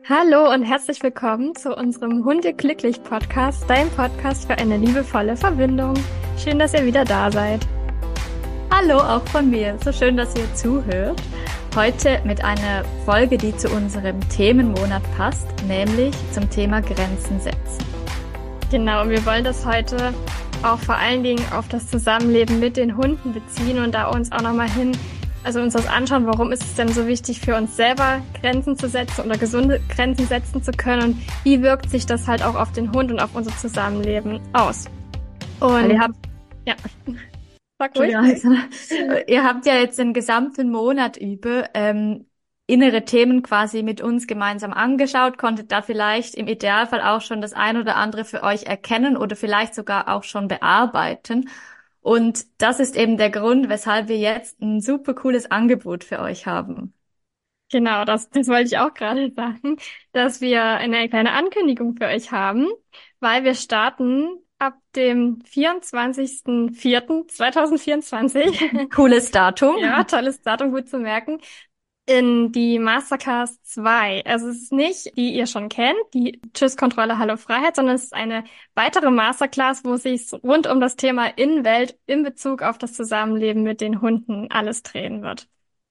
Hallo und herzlich willkommen zu unserem Hunde-glücklich-Podcast, dein Podcast für eine liebevolle Verbindung. Schön, dass ihr wieder da seid. Hallo, auch von mir. So schön, dass ihr zuhört. Heute mit einer Folge, die zu unserem Themenmonat passt, nämlich zum Thema Grenzen setzen. Genau, und wir wollen das heute auch vor allen Dingen auf das Zusammenleben mit den Hunden beziehen und da uns auch nochmal uns das anschauen, warum ist es denn so wichtig für uns selber, Grenzen zu setzen oder gesunde Grenzen setzen zu können und wie wirkt sich das halt auch auf den Hund und auf unser Zusammenleben aus. Und ihr habt, ja, sag ruhig. ihr habt ja jetzt den gesamten Monat über innere Themen quasi mit uns gemeinsam angeschaut, konntet da vielleicht im Idealfall auch schon das ein oder andere für euch erkennen oder vielleicht sogar auch schon bearbeiten. Und das ist eben der Grund, weshalb wir jetzt ein super cooles Angebot für euch haben. Genau, das wollte ich auch gerade sagen, dass wir eine kleine Ankündigung für euch haben, weil wir starten ab dem 24.04.2024. Cooles Datum. Ja, tolles Datum, gut zu merken. In die Masterclass 2. Also es ist nicht, die ihr schon kennt, die Tschüss, Kontrolle, Hallo, Freiheit, sondern es ist eine weitere Masterclass, wo sich rund um das Thema Innenwelt in Bezug auf das Zusammenleben mit den Hunden alles drehen wird.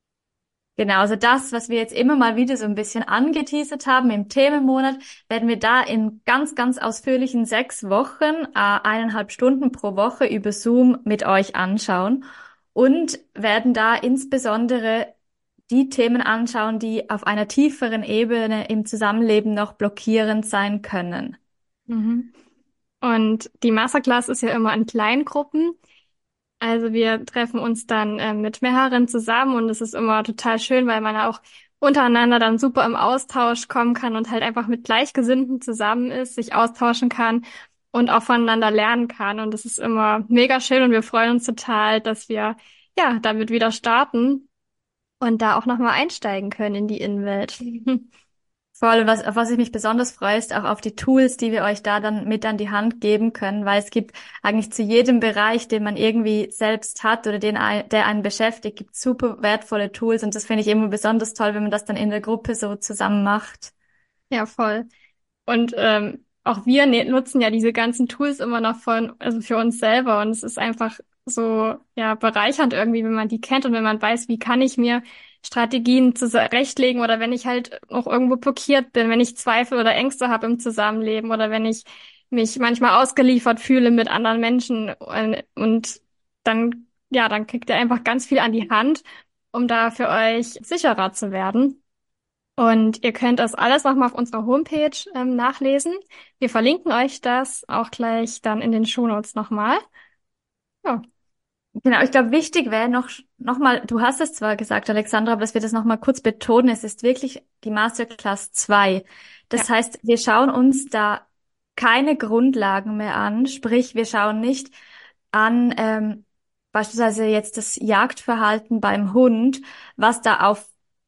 Genau, also das, was wir jetzt immer mal wieder so ein bisschen angeteasert haben im Themenmonat, werden wir da in ganz, ganz ausführlichen 6 Wochen, 1,5 Stunden pro Woche über Zoom mit euch anschauen und werden da insbesondere die Themen anschauen, die auf einer tieferen Ebene im Zusammenleben noch blockierend sein können. Mhm. Und die Masterclass ist ja immer in Kleingruppen. Also wir treffen uns dann mit mehreren zusammen und es ist immer total schön, weil man auch untereinander dann super im Austausch kommen kann und halt einfach mit Gleichgesinnten zusammen ist, sich austauschen kann und auch voneinander lernen kann. Und das ist immer mega schön und wir freuen uns total, dass wir ja damit wieder starten und da auch nochmal einsteigen können in die Innenwelt. Voll, auf was ich mich besonders freue, ist auch auf die Tools, die wir euch da dann mit an die Hand geben können, weil es gibt eigentlich zu jedem Bereich, den man irgendwie selbst hat oder der einen beschäftigt, gibt super wertvolle Tools und das finde ich immer besonders toll, wenn man das dann in der Gruppe so zusammen macht. Ja, voll. Und auch wir nutzen ja diese ganzen Tools immer noch also für uns selber. Und es ist einfach so, ja, bereichernd irgendwie, wenn man die kennt und wenn man weiß, wie kann ich mir Strategien zurechtlegen oder wenn ich halt auch irgendwo blockiert bin, wenn ich Zweifel oder Ängste habe im Zusammenleben oder wenn ich mich manchmal ausgeliefert fühle mit anderen Menschen und dann, ja, dann kriegt ihr einfach ganz viel an die Hand, um da für euch sicherer zu werden. Und ihr könnt das alles nochmal auf unserer Homepage nachlesen. Wir verlinken euch das auch gleich dann in den Shownotes nochmal. Ja, Genau, ich glaube, wichtig wäre noch mal, du hast es zwar gesagt, Alexandra, aber dass wir das noch mal kurz betonen, es ist wirklich die Masterclass 2. ja, Das heißt, wir schauen uns da keine Grundlagen mehr an, sprich, wir schauen nicht an, beispielsweise jetzt das Jagdverhalten beim Hund, was da auf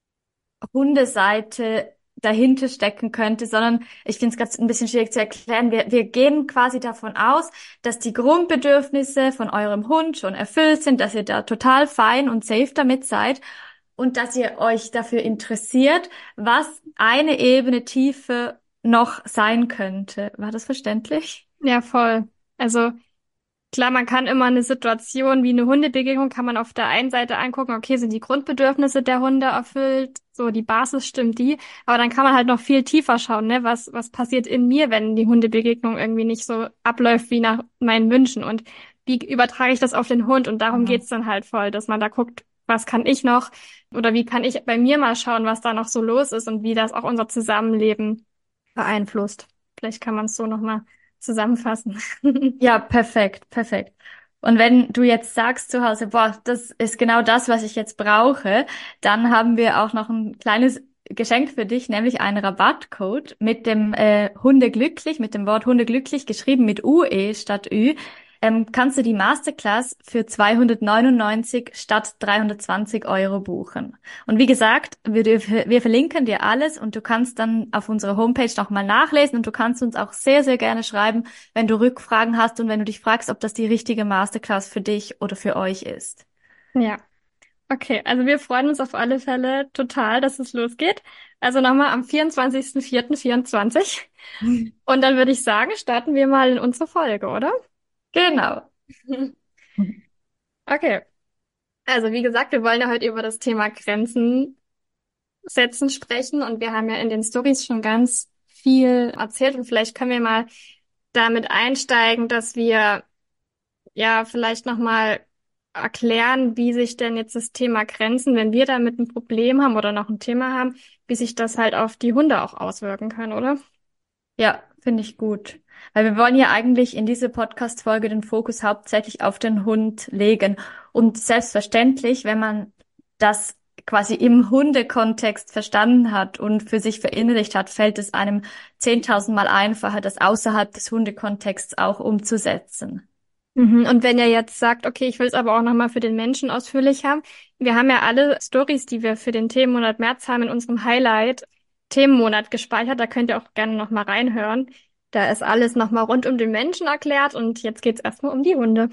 Hundeseite dahinter stecken könnte, sondern ich finde es gerade ein bisschen schwierig zu erklären. Wir gehen quasi davon aus, dass die Grundbedürfnisse von eurem Hund schon erfüllt sind, dass ihr da total fein und safe damit seid und dass ihr euch dafür interessiert, was eine Ebene tiefer noch sein könnte. War das verständlich? ja, voll. Also klar, man kann immer eine Situation wie eine Hundebegegnung kann man auf der einen Seite angucken, okay, sind die Grundbedürfnisse der Hunde erfüllt, so die Basis stimmt die, aber dann kann man halt noch viel tiefer schauen, ne, was passiert in mir, wenn die Hundebegegnung irgendwie nicht so abläuft wie nach meinen Wünschen und wie übertrage ich das auf den Hund und darum Mhm. geht's dann halt voll, dass man da guckt, was kann ich noch oder wie kann ich bei mir mal schauen, was da noch so los ist und wie das auch unser Zusammenleben beeinflusst. Vielleicht kann man es so nochmal zusammenfassen. Ja, perfekt, perfekt. Und wenn du jetzt sagst zu Hause, boah, das ist genau das, was ich jetzt brauche, dann haben wir auch noch ein kleines Geschenk für dich, nämlich einen Rabattcode mit dem Hundeglücklich, mit dem Wort Hundeglücklich geschrieben mit UE statt Ü. Kannst du die Masterclass für 299 statt 320 Euro buchen. Und wie gesagt, wir verlinken dir alles und du kannst dann auf unserer Homepage nochmal nachlesen und du kannst uns auch sehr, sehr gerne schreiben, wenn du Rückfragen hast und wenn du dich fragst, ob das die richtige Masterclass für dich oder für euch ist. Ja. Okay, also wir freuen uns auf alle Fälle total, dass es losgeht. Also nochmal am 24.04.24. Und dann würde ich sagen, starten wir mal in unsere Folge, oder? Genau. Okay, also wie gesagt, wir wollen ja heute über das Thema Grenzen setzen sprechen und wir haben ja in den Stories schon ganz viel erzählt und vielleicht können wir mal damit einsteigen, dass wir ja vielleicht nochmal erklären, wie sich denn jetzt das Thema Grenzen, wenn wir damit ein Problem haben oder noch ein Thema haben, wie sich das halt auf die Hunde auch auswirken kann, oder? Ja, finde ich gut. Weil wir wollen ja eigentlich in dieser Podcast-Folge den Fokus hauptsächlich auf den Hund legen. Und selbstverständlich, wenn man das quasi im Hundekontext verstanden hat und für sich verinnerlicht hat, fällt es einem 10.000 Mal einfacher, das außerhalb des Hundekontexts auch umzusetzen. Mhm. Und wenn ihr jetzt sagt, okay, ich will es aber auch nochmal für den Menschen ausführlich haben, wir haben ja alle Stories, die wir für den Themenmonat März haben, in unserem Highlight Themenmonat gespeichert. Da könnt ihr auch gerne nochmal reinhören. Da ist alles nochmal rund um den Menschen erklärt und jetzt geht's erstmal um die Hunde.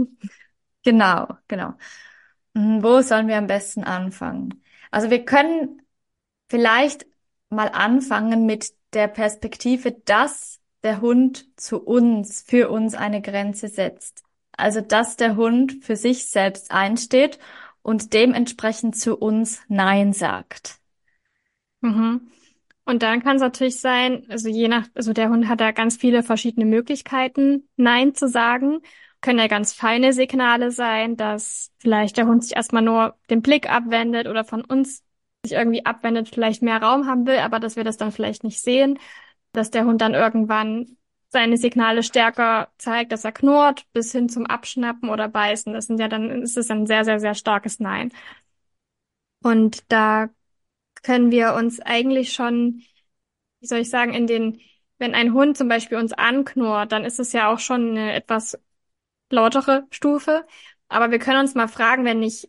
Genau, genau. Wo sollen wir am besten anfangen? Also wir können vielleicht mal anfangen mit der Perspektive, dass der Hund zu uns, für uns eine Grenze setzt. Also, dass der Hund für sich selbst einsteht und dementsprechend zu uns Nein sagt. Mhm. Und dann kann es natürlich sein, also je nach, also der Hund hat da ganz viele verschiedene Möglichkeiten, Nein zu sagen. Können ja ganz feine Signale sein, dass vielleicht der Hund sich erstmal nur den Blick abwendet oder von uns sich irgendwie abwendet, vielleicht mehr Raum haben will, aber dass wir das dann vielleicht nicht sehen, dass der Hund dann irgendwann seine Signale stärker zeigt, dass er knurrt, bis hin zum Abschnappen oder Beißen. Das sind ja dann, ist es ein sehr, sehr, sehr starkes Nein. Und da können wir uns eigentlich schon, wie soll ich sagen, wenn ein Hund zum Beispiel uns anknurrt, dann ist es ja auch schon eine etwas lautere Stufe. Aber wir können uns mal fragen,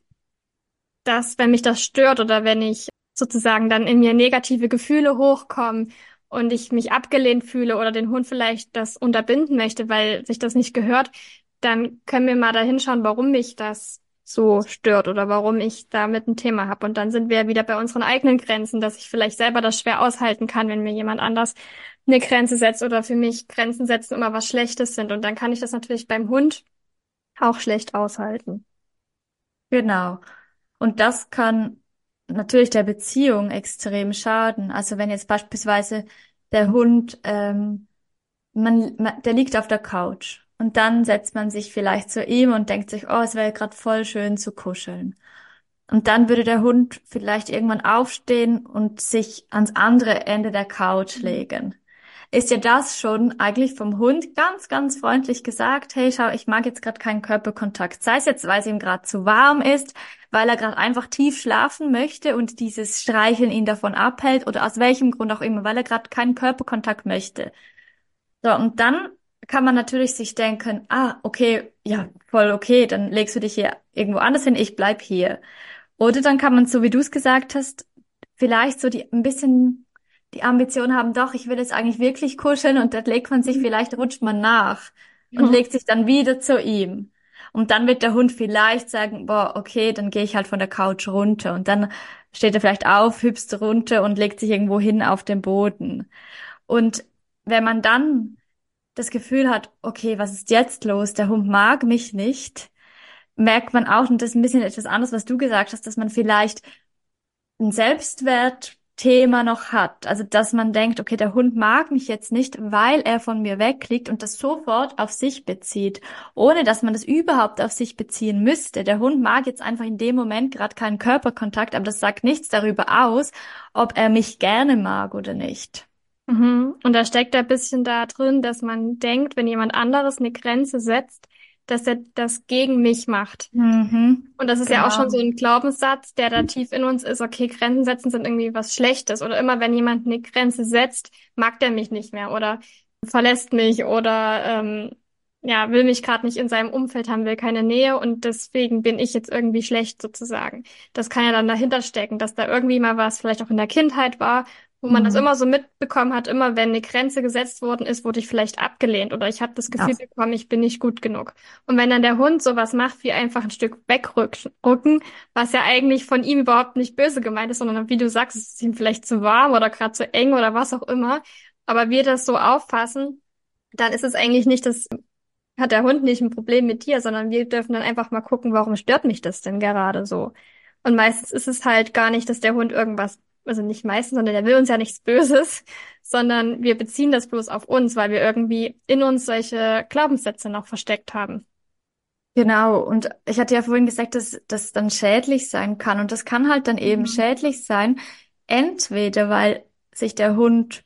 wenn mich das stört oder wenn ich sozusagen dann in mir negative Gefühle hochkommen und ich mich abgelehnt fühle oder den Hund vielleicht das unterbinden möchte, weil sich das nicht gehört, dann können wir mal da hinschauen, warum mich das so stört oder warum ich damit ein Thema habe. Und dann sind wir wieder bei unseren eigenen Grenzen, dass ich vielleicht selber das schwer aushalten kann, wenn mir jemand anders eine Grenze setzt oder für mich Grenzen setzen immer was Schlechtes sind. Und dann kann ich das natürlich beim Hund auch schlecht aushalten. Genau. Und das kann natürlich der Beziehung extrem schaden. Also wenn jetzt beispielsweise der Hund, der liegt auf der Couch und dann setzt man sich vielleicht zu ihm und denkt sich, oh, es wäre gerade voll schön zu kuscheln. Und dann würde der Hund vielleicht irgendwann aufstehen und sich ans andere Ende der Couch legen. Ist ja das schon eigentlich vom Hund ganz, ganz freundlich gesagt, hey, schau, ich mag jetzt gerade keinen Körperkontakt. Sei es jetzt, weil es ihm gerade zu warm ist, weil er gerade einfach tief schlafen möchte und dieses Streicheln ihn davon abhält oder aus welchem Grund auch immer, weil er gerade keinen Körperkontakt möchte. So, und dann kann man natürlich sich denken, ah, okay, ja, voll okay, dann legst du dich hier irgendwo anders hin, ich bleib hier. Oder dann kann man, so wie du es gesagt hast, vielleicht so ein bisschen die Ambition haben, doch, ich will jetzt eigentlich wirklich kuscheln und dann legt man sich, vielleicht rutscht man nach und Mhm. legt sich dann wieder zu ihm. Und dann wird der Hund vielleicht sagen, boah, okay, dann gehe ich halt von der Couch runter. Und dann steht er vielleicht auf, hüpst runter und legt sich irgendwo hin auf den Boden. Und wenn man dann das Gefühl hat, okay, was ist jetzt los? Der Hund mag mich nicht, merkt man auch, und das ist ein bisschen etwas anderes, was du gesagt hast, dass man vielleicht ein Selbstwertthema noch hat. Also, dass man denkt, okay, der Hund mag mich jetzt nicht, weil er von mir wegliegt und das sofort auf sich bezieht, ohne dass man das überhaupt auf sich beziehen müsste. Der Hund mag jetzt einfach in dem Moment gerade keinen Körperkontakt, aber das sagt nichts darüber aus, ob er mich gerne mag oder nicht. Mhm. Und da steckt ein bisschen da drin, dass man denkt, wenn jemand anderes eine Grenze setzt, dass er das gegen mich macht. Mhm, Und das ist ja auch schon so genau. ein Glaubenssatz, der da tief in uns ist, okay, Grenzen setzen sind irgendwie was Schlechtes. Oder immer wenn jemand eine Grenze setzt, mag der mich nicht mehr oder verlässt mich oder ja, will mich gerade nicht in seinem Umfeld haben, will keine Nähe und deswegen bin ich jetzt irgendwie schlecht sozusagen. Das kann ja dann dahinter stecken, dass da irgendwie mal was vielleicht auch in der Kindheit war, Wo man das Mhm. immer so mitbekommen hat, immer wenn eine Grenze gesetzt worden ist, wurde ich vielleicht abgelehnt oder ich habe das Gefühl Ja. bekommen, ich bin nicht gut genug. Und wenn dann der Hund sowas macht, wie einfach ein Stück wegrücken, was ja eigentlich von ihm überhaupt nicht böse gemeint ist, sondern wie du sagst, es ist ihm vielleicht zu warm oder gerade zu eng oder was auch immer, aber wir das so auffassen, dann ist es eigentlich nicht das, hat der Hund nicht ein Problem mit dir, sondern wir dürfen dann einfach mal gucken, warum stört mich das denn gerade so? Und meistens ist es halt gar nicht, dass der Hund irgendwas, also nicht meistens, sondern der will uns ja nichts Böses, sondern wir beziehen das bloß auf uns, weil wir irgendwie in uns solche Glaubenssätze noch versteckt haben. Genau, und ich hatte ja vorhin gesagt, dass das dann schädlich sein kann. Und das kann halt dann eben Mhm. schädlich sein, entweder weil sich der Hund,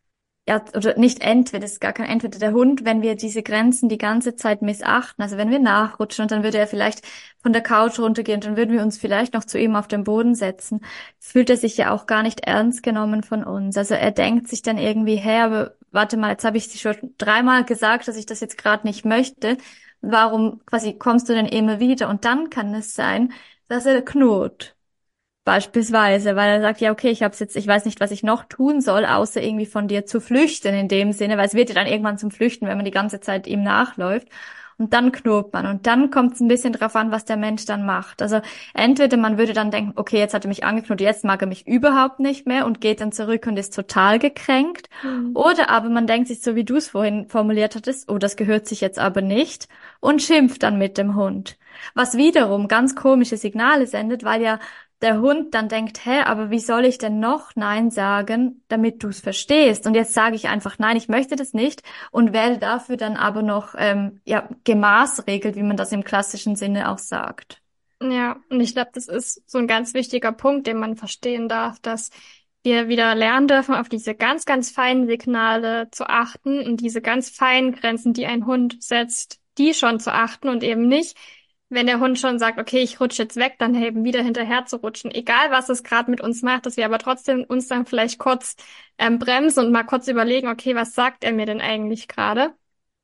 ja, oder nicht entweder, das ist gar kein entweder, der Hund, wenn wir diese Grenzen die ganze Zeit missachten, also wenn wir nachrutschen und dann würde er vielleicht von der Couch runtergehen und dann würden wir uns vielleicht noch zu ihm auf den Boden setzen, fühlt er sich ja auch gar nicht ernst genommen von uns. Also er denkt sich dann irgendwie, hä, aber warte mal, jetzt habe ich dir schon dreimal gesagt, dass ich das jetzt gerade nicht möchte. Warum quasi kommst du denn immer wieder? Und dann kann es sein, dass er knurrt. Beispielsweise, weil er sagt, ja, okay, ich weiß nicht, was ich noch tun soll, außer irgendwie von dir zu flüchten in dem Sinne, weil es wird ja dann irgendwann zum Flüchten, wenn man die ganze Zeit ihm nachläuft. Und dann knurrt man. Und dann kommt es ein bisschen drauf an, was der Mensch dann macht. Also entweder man würde dann denken, okay, jetzt hat er mich angeknurrt, jetzt mag er mich überhaupt nicht mehr und geht dann zurück und ist total gekränkt. Mhm. Oder aber man denkt sich, so wie du es vorhin formuliert hattest, oh, das gehört sich jetzt aber nicht und schimpft dann mit dem Hund. Was wiederum ganz komische Signale sendet, weil ja der Hund dann denkt, hä, aber wie soll ich denn noch Nein sagen, damit du es verstehst? Und jetzt sage ich einfach Nein, ich möchte das nicht und werde dafür dann aber noch ja gemaßregelt, wie man das im klassischen Sinne auch sagt. Ja, und ich glaube, das ist so ein ganz wichtiger Punkt, den man verstehen darf, dass wir wieder lernen dürfen, auf diese ganz, ganz feinen Signale zu achten und diese ganz feinen Grenzen, die ein Hund setzt, die schon zu achten und eben nicht, wenn der Hund schon sagt, okay, ich rutsche jetzt weg, dann eben wieder hinterher zu rutschen, egal was es gerade mit uns macht, dass wir aber trotzdem uns dann vielleicht kurz bremsen und mal kurz überlegen, okay, was sagt er mir denn eigentlich gerade?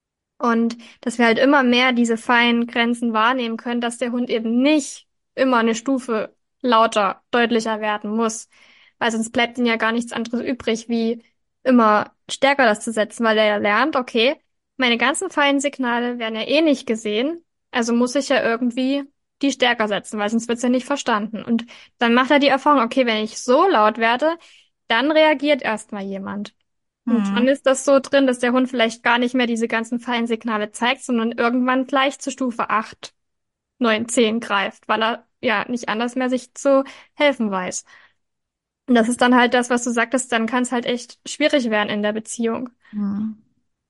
Und dass wir halt immer mehr diese feinen Grenzen wahrnehmen können, dass der Hund eben nicht immer eine Stufe lauter, deutlicher werden muss. Weil sonst bleibt ihm ja gar nichts anderes übrig, wie immer stärker das zu setzen, weil er ja lernt, okay, meine ganzen feinen Signale werden ja eh nicht gesehen, also muss ich ja irgendwie die stärker setzen, weil sonst wird's ja nicht verstanden. Und dann macht er die Erfahrung, okay, wenn ich so laut werde, dann reagiert erstmal jemand. Und schon Hm. ist das so drin, dass der Hund vielleicht gar nicht mehr diese ganzen feinen Signale zeigt, sondern irgendwann gleich zur Stufe 8, 9, 10 greift, weil er ja nicht anders mehr sich zu helfen weiß. Und das ist dann halt das, was du sagtest, dann kann es halt echt schwierig werden in der Beziehung. Hm.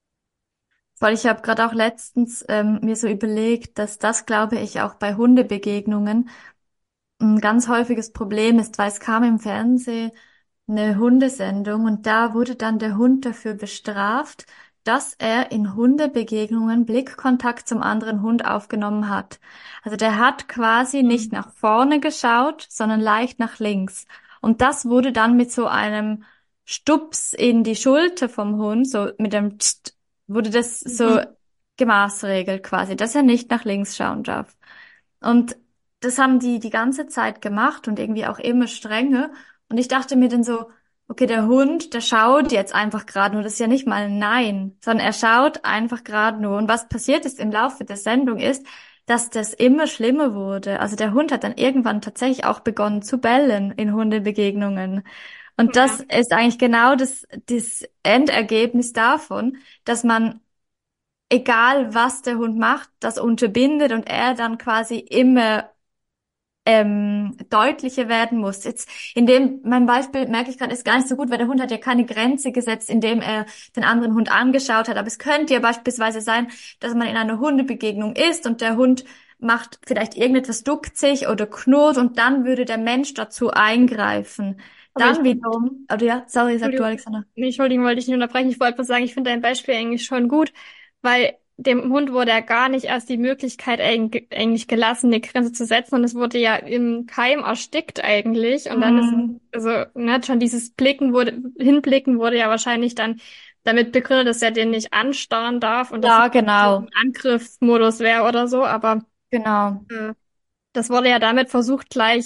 Weil ich habe gerade auch letztens mir so überlegt, dass das, glaube ich, auch bei Hundebegegnungen ein ganz häufiges Problem ist, weil es kam im Fernsehen eine Hundesendung und da wurde dann der Hund dafür bestraft, dass er in Hundebegegnungen Blickkontakt zum anderen Hund aufgenommen hat. Also der hat quasi nicht Mhm. nach vorne geschaut, sondern leicht nach links. Und das wurde dann mit so einem Stups in die Schulter vom Hund, so mit dem Tst, wurde das so Mhm. gemaßregelt quasi, dass er nicht nach links schauen darf. Und das haben die die ganze Zeit gemacht und irgendwie auch immer strenger. Und ich dachte mir dann so, okay, der Hund, der schaut jetzt einfach gerade nur. Das ist ja nicht mal ein Nein, sondern er schaut einfach gerade nur. Und was passiert ist im Laufe der Sendung ist, dass das immer schlimmer wurde. Also der Hund hat dann irgendwann tatsächlich auch begonnen zu bellen in Hundebegegnungen. Und das Ja. ist eigentlich genau das Endergebnis davon, dass man egal was der Hund macht, das unterbindet und er dann quasi immer deutlicher werden muss. Jetzt in dem mein Beispiel merke ich gerade, ist gar nicht so gut, weil der Hund hat ja keine Grenze gesetzt, indem er den anderen Hund angeschaut hat. Aber es könnte ja beispielsweise sein, dass man in einer Hundebegegnung ist und der Hund macht vielleicht irgendetwas, duckt sich oder knurrt und dann würde der Mensch dazu eingreifen. Aber ich Dann wiederum, oder ja, sorry, sag du, Entschuldigung, Alexander. nee, Entschuldigung, wollte ich nicht unterbrechen. Ich wollte bloß sagen, ich finde dein Beispiel eigentlich schon gut, weil dem Hund wurde ja gar nicht erst die Möglichkeit eigentlich gelassen, eine Grenze zu setzen und es wurde ja im Keim erstickt eigentlich und dann ist, Mm, also, ne, schon dieses Hinblicken wurde ja wahrscheinlich dann damit begründet, dass er den nicht anstarren darf und dass es ja, so ein genau, Angriffsmodus wäre oder so, aber genau. äh, das wurde ja damit versucht, gleich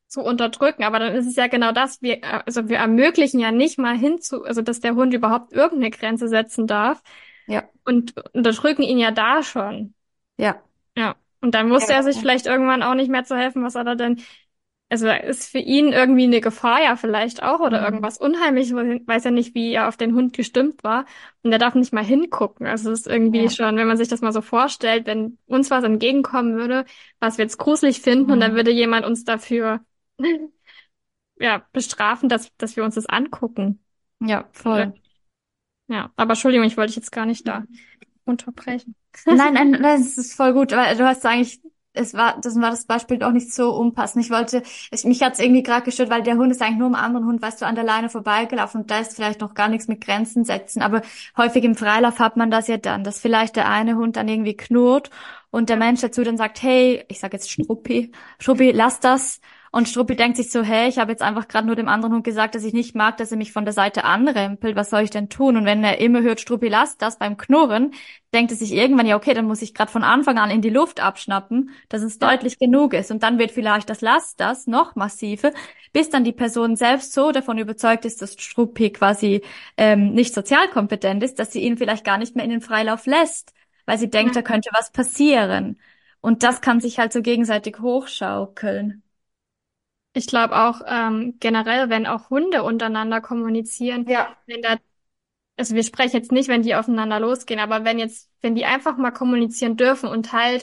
zu unterdrücken. Aber dann ist es ja genau das, also wir ermöglichen ja nicht mal also dass der Hund überhaupt irgendeine Grenze setzen darf Ja, und unterdrücken ihn ja da schon. ja. Ja. Und dann wusste er sich Ja. vielleicht irgendwann auch nicht mehr zu helfen, was soll er denn, also ist für ihn irgendwie eine Gefahr ja vielleicht auch oder Mhm. irgendwas Unheimliches, weiß ja nicht, wie er auf den Hund gestimmt war und er darf nicht mal hingucken. Also es ist irgendwie Ja. schon, wenn man sich das mal so vorstellt, wenn uns was entgegenkommen würde, was wir jetzt gruselig finden und dann Mhm. würde jemand uns dafür ja bestrafen, dass wir uns das angucken. Ja, voll. Ja, aber Entschuldigung, ich wollte dich jetzt gar nicht da unterbrechen. Nein, nein, das ist voll gut, weil du hast eigentlich, das war das Beispiel auch nicht so unpassend. Mich hat's irgendwie gerade gestört, weil der Hund ist eigentlich nur am anderen Hund, weißt du, an der Leine vorbeigelaufen und da ist vielleicht noch gar nichts mit Grenzen setzen. Aber häufig im Freilauf hat man das ja dann, dass vielleicht der eine Hund dann irgendwie knurrt und der Mensch dazu dann sagt, hey, ich sag jetzt Struppi, lass das. Und Struppi denkt sich so, hey, ich habe jetzt einfach gerade nur dem anderen Hund gesagt, dass ich nicht mag, dass er mich von der Seite anrempelt. Was soll ich denn tun? Und wenn er immer hört, Struppi, lass das beim Knurren, denkt es sich irgendwann, ja, okay, dann muss ich gerade von Anfang an in die Luft abschnappen, dass es Ja. deutlich genug ist. Und dann wird vielleicht das Lass das noch massiver, bis dann die Person selbst so davon überzeugt ist, dass Struppi quasi nicht sozialkompetent ist, dass sie ihn vielleicht gar nicht mehr in den Freilauf lässt, weil sie denkt, da Ja. könnte was passieren. Und Ja. das kann sich halt so gegenseitig hochschaukeln. Ich glaube auch generell, wenn auch Hunde untereinander kommunizieren, Ja. wenn da, also wir sprechen jetzt nicht, wenn die aufeinander losgehen, aber wenn die einfach mal kommunizieren dürfen und halt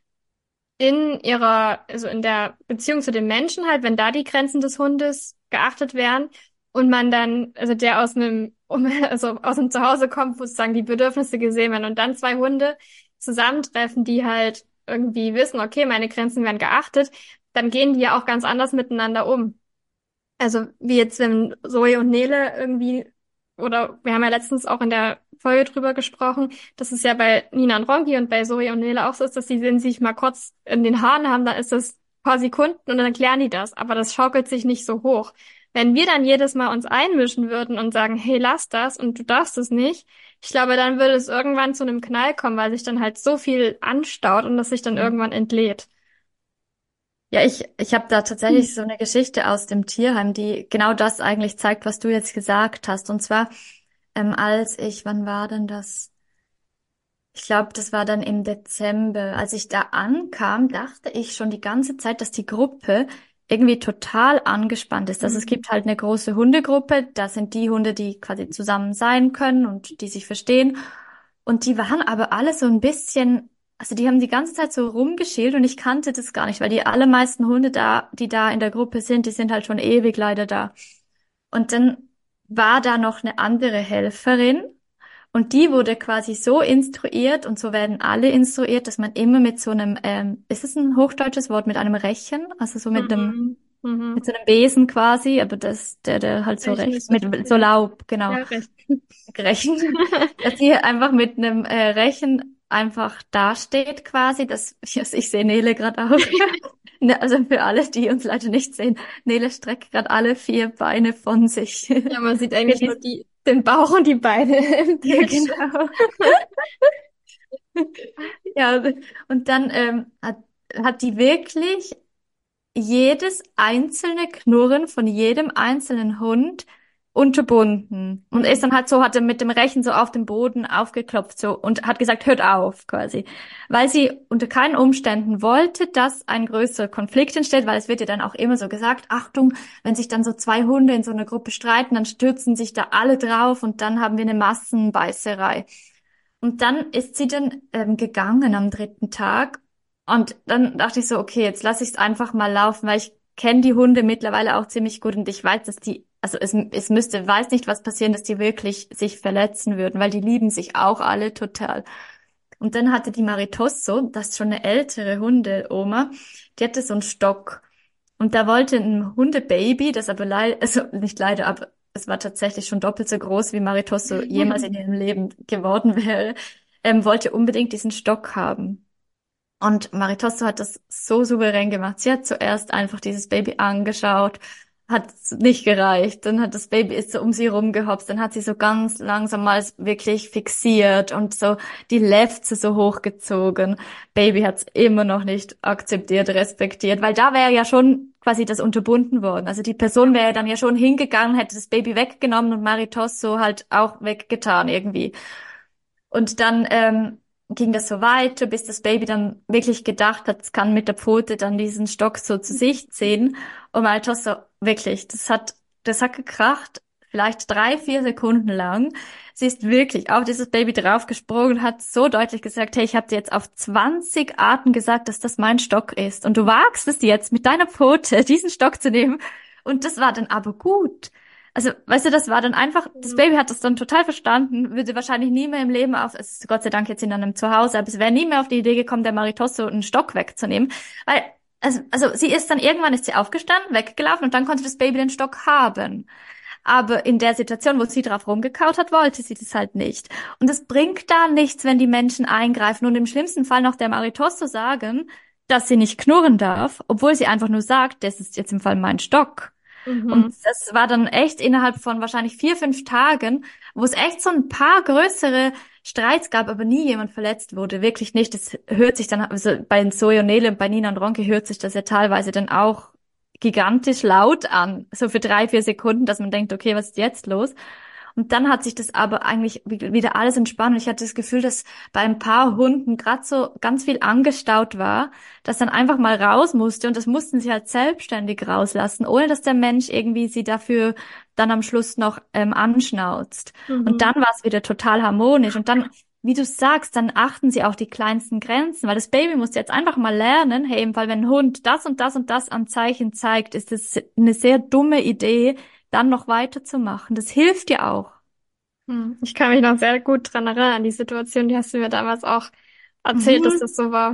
also in der Beziehung zu den Menschen halt, wenn da die Grenzen des Hundes geachtet werden und man dann, also der also aus einem Zuhause kommt, wo sozusagen die Bedürfnisse gesehen werden und dann zwei Hunde zusammentreffen, die halt irgendwie wissen, okay, meine Grenzen werden geachtet, dann gehen die ja auch ganz anders miteinander um. Also wie jetzt, wenn Zoe und Nele irgendwie, oder wir haben ja letztens auch in der Folge drüber gesprochen, dass es ja bei Nina und Ronki und bei Zoe und Nele auch so ist, dass die sich mal kurz in den Haaren haben, dann ist das ein paar Sekunden und dann klären die das. Aber das schaukelt sich nicht so hoch. Wenn wir dann jedes Mal uns einmischen würden und sagen, hey, lass das und du darfst es nicht, ich glaube, dann würde es irgendwann zu einem Knall kommen, weil sich dann halt so viel anstaut und das sich dann irgendwann entlädt. Ja, ich habe da Hm. tatsächlich so eine Geschichte aus dem Tierheim, die genau das eigentlich zeigt, was du jetzt gesagt hast. Und zwar, wann war denn das? Ich glaube, das war dann im Dezember. Als ich da ankam, dachte ich schon die ganze Zeit, dass die Gruppe irgendwie total angespannt ist. Also es Mhm. gibt halt eine große Hundegruppe, da sind die Hunde, die quasi zusammen sein können und die sich verstehen. Und die waren aber alle so ein bisschen, also die haben die ganze Zeit so rumgeschielt und ich kannte das gar nicht, weil die allermeisten Hunde da, die da in der Gruppe sind, die sind halt schon ewig leider da. Und dann war da noch eine andere Helferin. Und die wurde quasi so instruiert und so werden alle instruiert, dass man immer mit so einem, ist es ein hochdeutsches Wort, mit einem Rechen, also so Mhm. mit Mhm. so einem Besen quasi, aber der halt so Rechen recht, ist mit richtig, so ja. Laub, genau, Ja, recht. Rechen, dass sie einfach mit einem Rechen einfach dasteht quasi, ich sehe Nele gerade auch. Ne, also für alle, die uns leider nicht sehen, Nele streckt gerade alle vier Beine von sich. Ja, man sieht Für eigentlich nur die, den Bauch und die Beine im ja, Bild. genau. Ja, und dann hat die wirklich jedes einzelne Knurren von jedem einzelnen Hund unterbunden. Und ist Mhm. dann halt so, hatte mit dem Rechen so auf den Boden aufgeklopft so und hat gesagt, hört auf, quasi. Weil sie unter keinen Umständen wollte, dass ein größerer Konflikt entsteht, weil es wird ja dann auch immer so gesagt, Achtung, wenn sich dann so zwei Hunde in so einer Gruppe streiten, dann stürzen sich da alle drauf und dann haben wir eine Massenbeißerei. Und dann ist sie dann gegangen am dritten Tag. Und dann dachte ich so, okay, jetzt lasse ich es einfach mal laufen, weil ich kenne die Hunde mittlerweile auch ziemlich gut und ich weiß, dass weiß nicht, was passieren, dass die wirklich sich verletzen würden, weil die lieben sich auch alle total. Und dann hatte die Maritosso, das ist schon eine ältere Hundeoma, die hatte so einen Stock. Und da wollte ein Hundebaby, das aber leider, also nicht leider, aber es war tatsächlich schon doppelt so groß, wie Maritosso jemals in ihrem Leben geworden wäre, wollte unbedingt diesen Stock haben. Und Maritosso hat das so souverän gemacht. Sie hat zuerst einfach dieses Baby angeschaut, hat es nicht gereicht. Dann hat das Baby ist so um sie rumgehopst. Dann hat sie so ganz langsam mal wirklich fixiert und so die Lefze so hochgezogen. Baby hat es immer noch nicht akzeptiert, respektiert, weil da wäre ja schon quasi das unterbunden worden. Also die Person wäre dann ja schon hingegangen, hätte das Baby weggenommen und Maritos so halt auch weggetan irgendwie. Und dann ging das so weiter, bis das Baby dann wirklich gedacht hat, es kann mit der Pfote dann diesen Stock so zu sich ziehen. Und Maritos so, wirklich, das hat gekracht, vielleicht 3, 4 Sekunden lang. Sie ist wirklich auf dieses Baby draufgesprungen und hat so deutlich gesagt, hey, ich habe dir jetzt auf 20 Arten gesagt, dass das mein Stock ist. Und du wagst es jetzt mit deiner Pfote, diesen Stock zu nehmen. Und das war dann aber gut. Also, weißt du, das war dann einfach, das Baby hat das dann total verstanden, würde wahrscheinlich nie mehr im Leben es ist Gott sei Dank jetzt in einem Zuhause, aber es wäre nie mehr auf die Idee gekommen, der Maritosso einen Stock wegzunehmen. Weil, also sie ist dann irgendwann ist sie aufgestanden, weggelaufen und dann konnte das Baby den Stock haben. Aber in der Situation, wo sie drauf rumgekaut hat, wollte sie das halt nicht. Und es bringt da nichts, wenn die Menschen eingreifen und im schlimmsten Fall noch der Maritosso sagen, dass sie nicht knurren darf, obwohl sie einfach nur sagt, das ist jetzt im Fall mein Stock. Und Mhm. das war dann echt innerhalb von wahrscheinlich 4, 5 Tagen, wo es echt so ein paar größere Streits gab, aber nie jemand verletzt wurde. Wirklich nicht. Das hört sich dann, also bei Zoe und Nele und bei Nina und Ronke hört sich das ja teilweise dann auch gigantisch laut an. So für 3, 4 Sekunden, dass man denkt, okay, was ist jetzt los? Und dann hat sich das aber eigentlich wieder alles entspannt. Und ich hatte das Gefühl, dass bei ein paar Hunden gerade so ganz viel angestaut war, das dann einfach mal raus musste. Und das mussten sie halt selbstständig rauslassen, ohne dass der Mensch irgendwie sie dafür dann am Schluss noch anschnauzt. Und Mhm. dann war es wieder total harmonisch. Und dann, wie du sagst, dann achten sie auch die kleinsten Grenzen, weil das Baby muss jetzt einfach mal lernen, hey, im Fall, wenn ein Hund das und das und das an Zeichen zeigt, ist es eine sehr dumme Idee, dann noch weiterzumachen. Das hilft dir auch. Ich kann mich noch sehr gut dran erinnern an die Situation, die hast du mir damals auch erzählt, dass Mhm. das so war.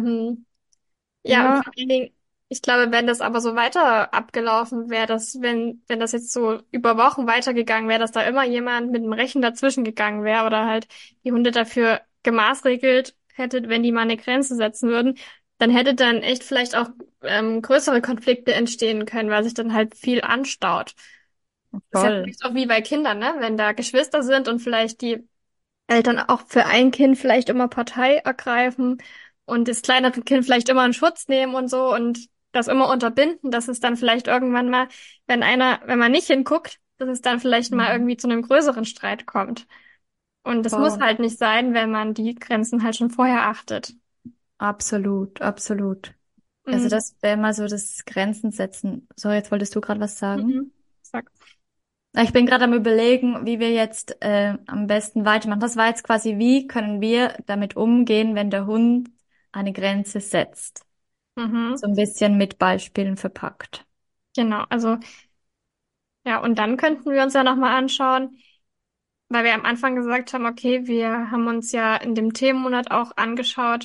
Ja, und Ja, vor allen Dingen, ich glaube, wenn das aber so weiter abgelaufen wäre, dass wenn das jetzt so über Wochen weitergegangen wäre, dass da immer jemand mit dem Rechen dazwischen gegangen wäre oder halt die Hunde dafür gemaßregelt hätte, wenn die mal eine Grenze setzen würden, dann hätte dann echt vielleicht auch größere Konflikte entstehen können, weil sich dann halt viel anstaut. Ist ja voll. vielleicht auch wie bei Kindern, ne? Wenn da Geschwister sind und vielleicht die Eltern auch für ein Kind vielleicht immer Partei ergreifen und das kleinere Kind vielleicht immer in Schutz nehmen und so und das immer unterbinden, dass es dann vielleicht irgendwann mal, wenn man nicht hinguckt, dass es dann vielleicht mal Mhm. irgendwie zu einem größeren Streit kommt. Und das muss Voll. halt nicht sein, wenn man die Grenzen halt schon vorher achtet. Absolut, absolut. Also Mhm. das wäre mal so das Grenzen setzen. So, jetzt wolltest du gerade was sagen? Mhm. Sag. Ich bin gerade am Überlegen, wie wir jetzt am besten weitermachen. Das war jetzt quasi, wie können wir damit umgehen, wenn der Hund eine Grenze setzt? Mhm. So ein bisschen mit Beispielen verpackt. Genau. Also, ja, und dann könnten wir uns ja nochmal anschauen, weil wir am Anfang gesagt haben, okay, wir haben uns ja in dem Themenmonat auch angeschaut,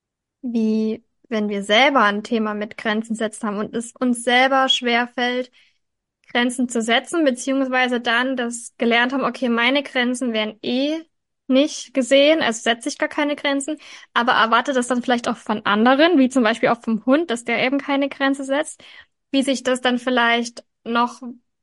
wie wenn wir selber ein Thema mit Grenzen setzen haben und es uns selber schwerfällt, Grenzen zu setzen, beziehungsweise dann das gelernt haben, okay, meine Grenzen werden eh nicht gesehen, also setze ich gar keine Grenzen, aber erwarte das dann vielleicht auch von anderen, wie zum Beispiel auch vom Hund, dass der eben keine Grenze setzt, wie sich das dann vielleicht noch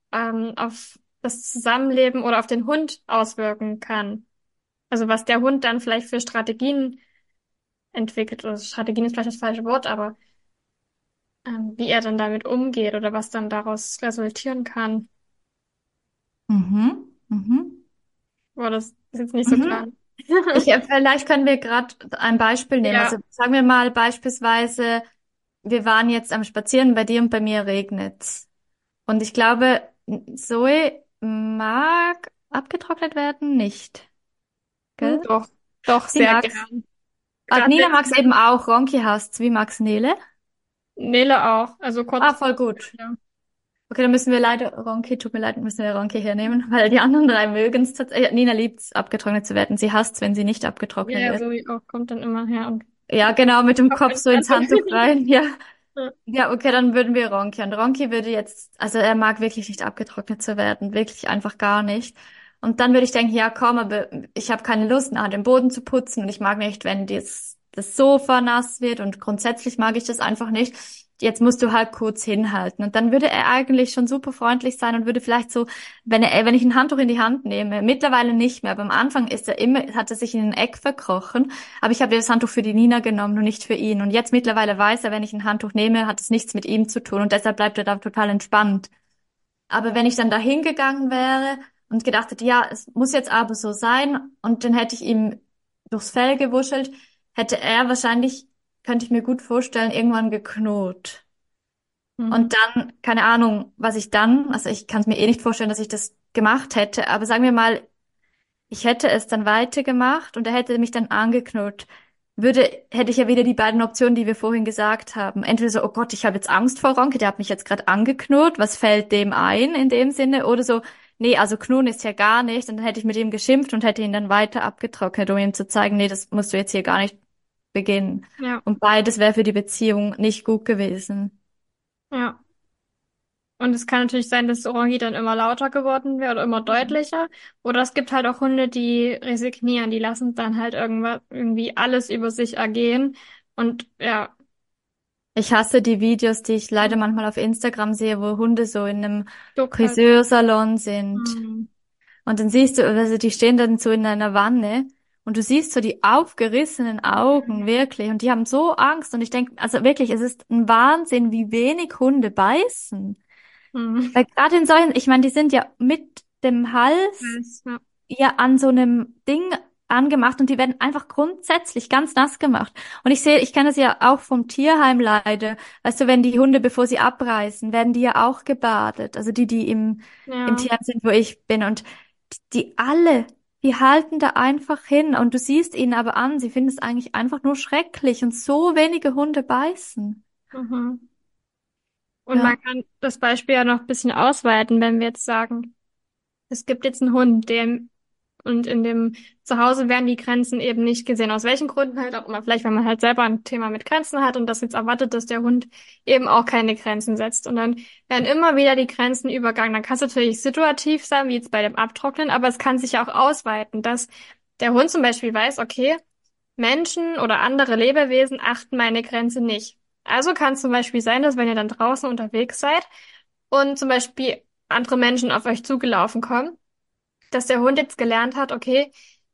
auf das Zusammenleben oder auf den Hund auswirken kann. Also was der Hund dann vielleicht für Strategien entwickelt, oder Strategien ist vielleicht das falsche Wort, aber wie er dann damit umgeht oder was dann daraus resultieren kann. Mhm. Mhm. Boah, das ist jetzt nicht so klar. Mhm. Vielleicht können wir gerade ein Beispiel nehmen. Also Ja. sagen wir mal beispielsweise, wir waren jetzt am Spazieren, bei dir und bei mir regnet's. Und ich glaube, Zoe mag abgetrocknet werden nicht, gell? Doch, doch, Sie sehr mag's. gern. Gerade Nina wenn mag's eben auch, Ronki hasst's. Wie mag's Nele? Nele auch, also Ah, kurz. voll gut. Ja. Okay, dann müssen wir leider, Ronki, tut mir leid, müssen wir Ronki hernehmen, weil die anderen drei mögen's tatsächlich. Nina liebt's, abgetrocknet zu werden. Sie hasst's, wenn sie nicht abgetrocknet Ja, wird. so auch kommt dann immer her und Ja, genau, mit dem Kopf so ins also, Handtuch rein, ja. ja. Ja, okay, dann würden wir Ronki. Und Ronki würde jetzt, also er mag wirklich nicht abgetrocknet zu werden, wirklich einfach gar nicht. Und dann würde ich denken, ja komm, aber ich habe keine Lust, nachher den Boden zu putzen und ich mag nicht, wenn das Sofa nass wird und grundsätzlich mag ich das einfach nicht. jetzt musst du halt kurz hinhalten. Und dann würde er eigentlich schon super freundlich sein und würde vielleicht so, wenn ich ein Handtuch in die Hand nehme, mittlerweile nicht mehr, aber am Anfang hat er sich in ein Eck verkrochen, aber ich habe das Handtuch für die Nina genommen und nicht für ihn. Und jetzt mittlerweile weiß er, wenn ich ein Handtuch nehme, hat es nichts mit ihm zu tun und deshalb bleibt er da total entspannt. Aber wenn ich dann da hingegangen wäre und gedacht hätte, ja, es muss jetzt aber so sein, und dann hätte ich ihm durchs Fell gewuschelt, hätte er wahrscheinlich, könnte ich mir gut vorstellen, irgendwann geknurrt. Und Mhm. dann, keine Ahnung, was ich dann, also ich kann es mir eh nicht vorstellen, dass ich das gemacht hätte, aber sagen wir mal, ich hätte es dann weitergemacht und er hätte mich dann angeknurrt. Hätte ich ja wieder die beiden Optionen, die wir vorhin gesagt haben. Entweder so, oh Gott, ich habe jetzt Angst vor Ronke, der hat mich jetzt gerade angeknurrt, was fällt dem ein in dem Sinne? Oder so, nee, also knurren ist ja gar nicht. Und dann hätte ich mit ihm geschimpft und hätte ihn dann weiter abgetrocknet, um ihm zu zeigen, nee, das musst du jetzt hier gar nicht beginnen. Ja, Und beides wäre für die Beziehung nicht gut gewesen. ja. Und es kann natürlich sein, dass Orangi dann immer lauter geworden wäre oder immer deutlicher. Oder es gibt halt auch Hunde, die resignieren, die lassen dann halt irgendwas, irgendwie alles über sich ergehen. Und ja, Ich hasse die Videos, die ich leider manchmal auf Instagram sehe, wo Hunde so in einem Duck halt. Friseursalon sind. Hm. Und dann siehst du, also die stehen dann so in einer Wanne und du siehst so die aufgerissenen Augen, wirklich. Und die haben so Angst. Und ich denke, also wirklich, es ist ein Wahnsinn, wie wenig Hunde beißen. Hm. Weil gerade in solchen, ich meine, die sind ja mit dem Hals Ja. ja an so einem Ding angemacht und die werden einfach grundsätzlich ganz nass gemacht. Und ich kenne es ja auch vom Tierheim leider. Weißt du, wenn die Hunde, bevor sie abreißen, werden die ja auch gebadet. Also die im Ja. Tierheim sind, wo ich bin. Und die alle, die halten da einfach hin. Und du siehst ihnen aber an, sie finden es eigentlich einfach nur schrecklich. Und so wenige Hunde beißen. Mhm. Und man Ja. kann das Beispiel ja noch ein bisschen ausweiten, wenn wir jetzt sagen, es gibt jetzt einen Hund, und in dem Zuhause werden die Grenzen eben nicht gesehen. Aus welchen Gründen halt auch immer. Vielleicht, wenn man halt selber ein Thema mit Grenzen hat und das jetzt erwartet, dass der Hund eben auch keine Grenzen setzt. Und dann werden immer wieder die Grenzen übergangen. Dann kann es natürlich situativ sein, wie jetzt bei dem Abtrocknen, aber es kann sich ja auch ausweiten, dass der Hund zum Beispiel weiß, okay, Menschen oder andere Lebewesen achten meine Grenze nicht. Also kann es zum Beispiel sein, dass wenn ihr dann draußen unterwegs seid und zum Beispiel andere Menschen auf euch zugelaufen kommen, dass der Hund jetzt gelernt hat, okay,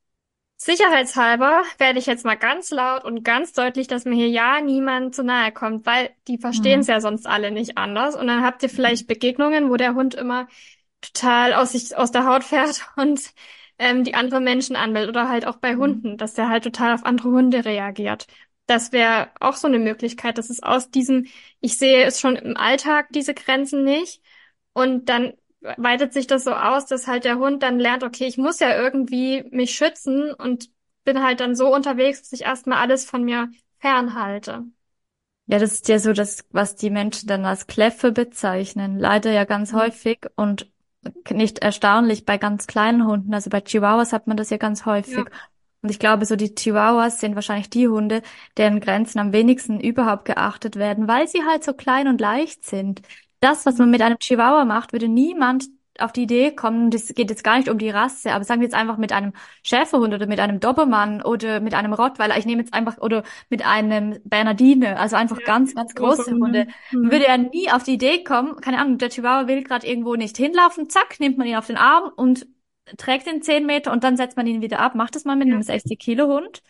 sicherheitshalber werde ich jetzt mal ganz laut und ganz deutlich, dass mir hier ja niemand zu nahe kommt, weil die verstehen es Mhm. ja sonst alle nicht anders. Und dann habt ihr vielleicht Begegnungen, wo der Hund immer total aus der Haut fährt und die anderen Menschen anbellt. Oder halt auch bei Mhm. Hunden, dass der halt total auf andere Hunde reagiert. Das wäre auch so eine Möglichkeit, dass es aus diesem, ich sehe es schon im Alltag, diese Grenzen nicht. Und dann weitet sich das so aus, dass halt der Hund dann lernt, okay, ich muss ja irgendwie mich schützen und bin halt dann so unterwegs, dass ich erstmal alles von mir fernhalte. Ja, das ist ja so das, was die Menschen dann als Kläffe bezeichnen. Leider ja ganz Mhm. häufig und nicht erstaunlich bei ganz kleinen Hunden. Also bei Chihuahuas hat man das ja ganz Ja. häufig. Und ich glaube, so die Chihuahuas sind wahrscheinlich die Hunde, deren Grenzen am wenigsten überhaupt geachtet werden, weil sie halt so klein und leicht sind. Das, was man mit einem Chihuahua macht, würde niemand auf die Idee kommen. Und es geht jetzt gar nicht um die Rasse, aber sagen wir jetzt einfach mit einem Schäferhund oder mit einem Dobermann oder mit einem Rottweiler. Ich nehme jetzt einfach, oder mit einem Bernardiner, also einfach Ja, ganz, ganz große große Hunde. Hunde. Man würde Mhm. ja nie auf die Idee kommen, keine Ahnung, der Chihuahua will gerade irgendwo nicht hinlaufen, zack, nimmt man ihn auf den Arm und trägt ihn 10 Meter und dann setzt man ihn wieder ab. Macht das mal mit Ja. einem 60-Kilo-Hund.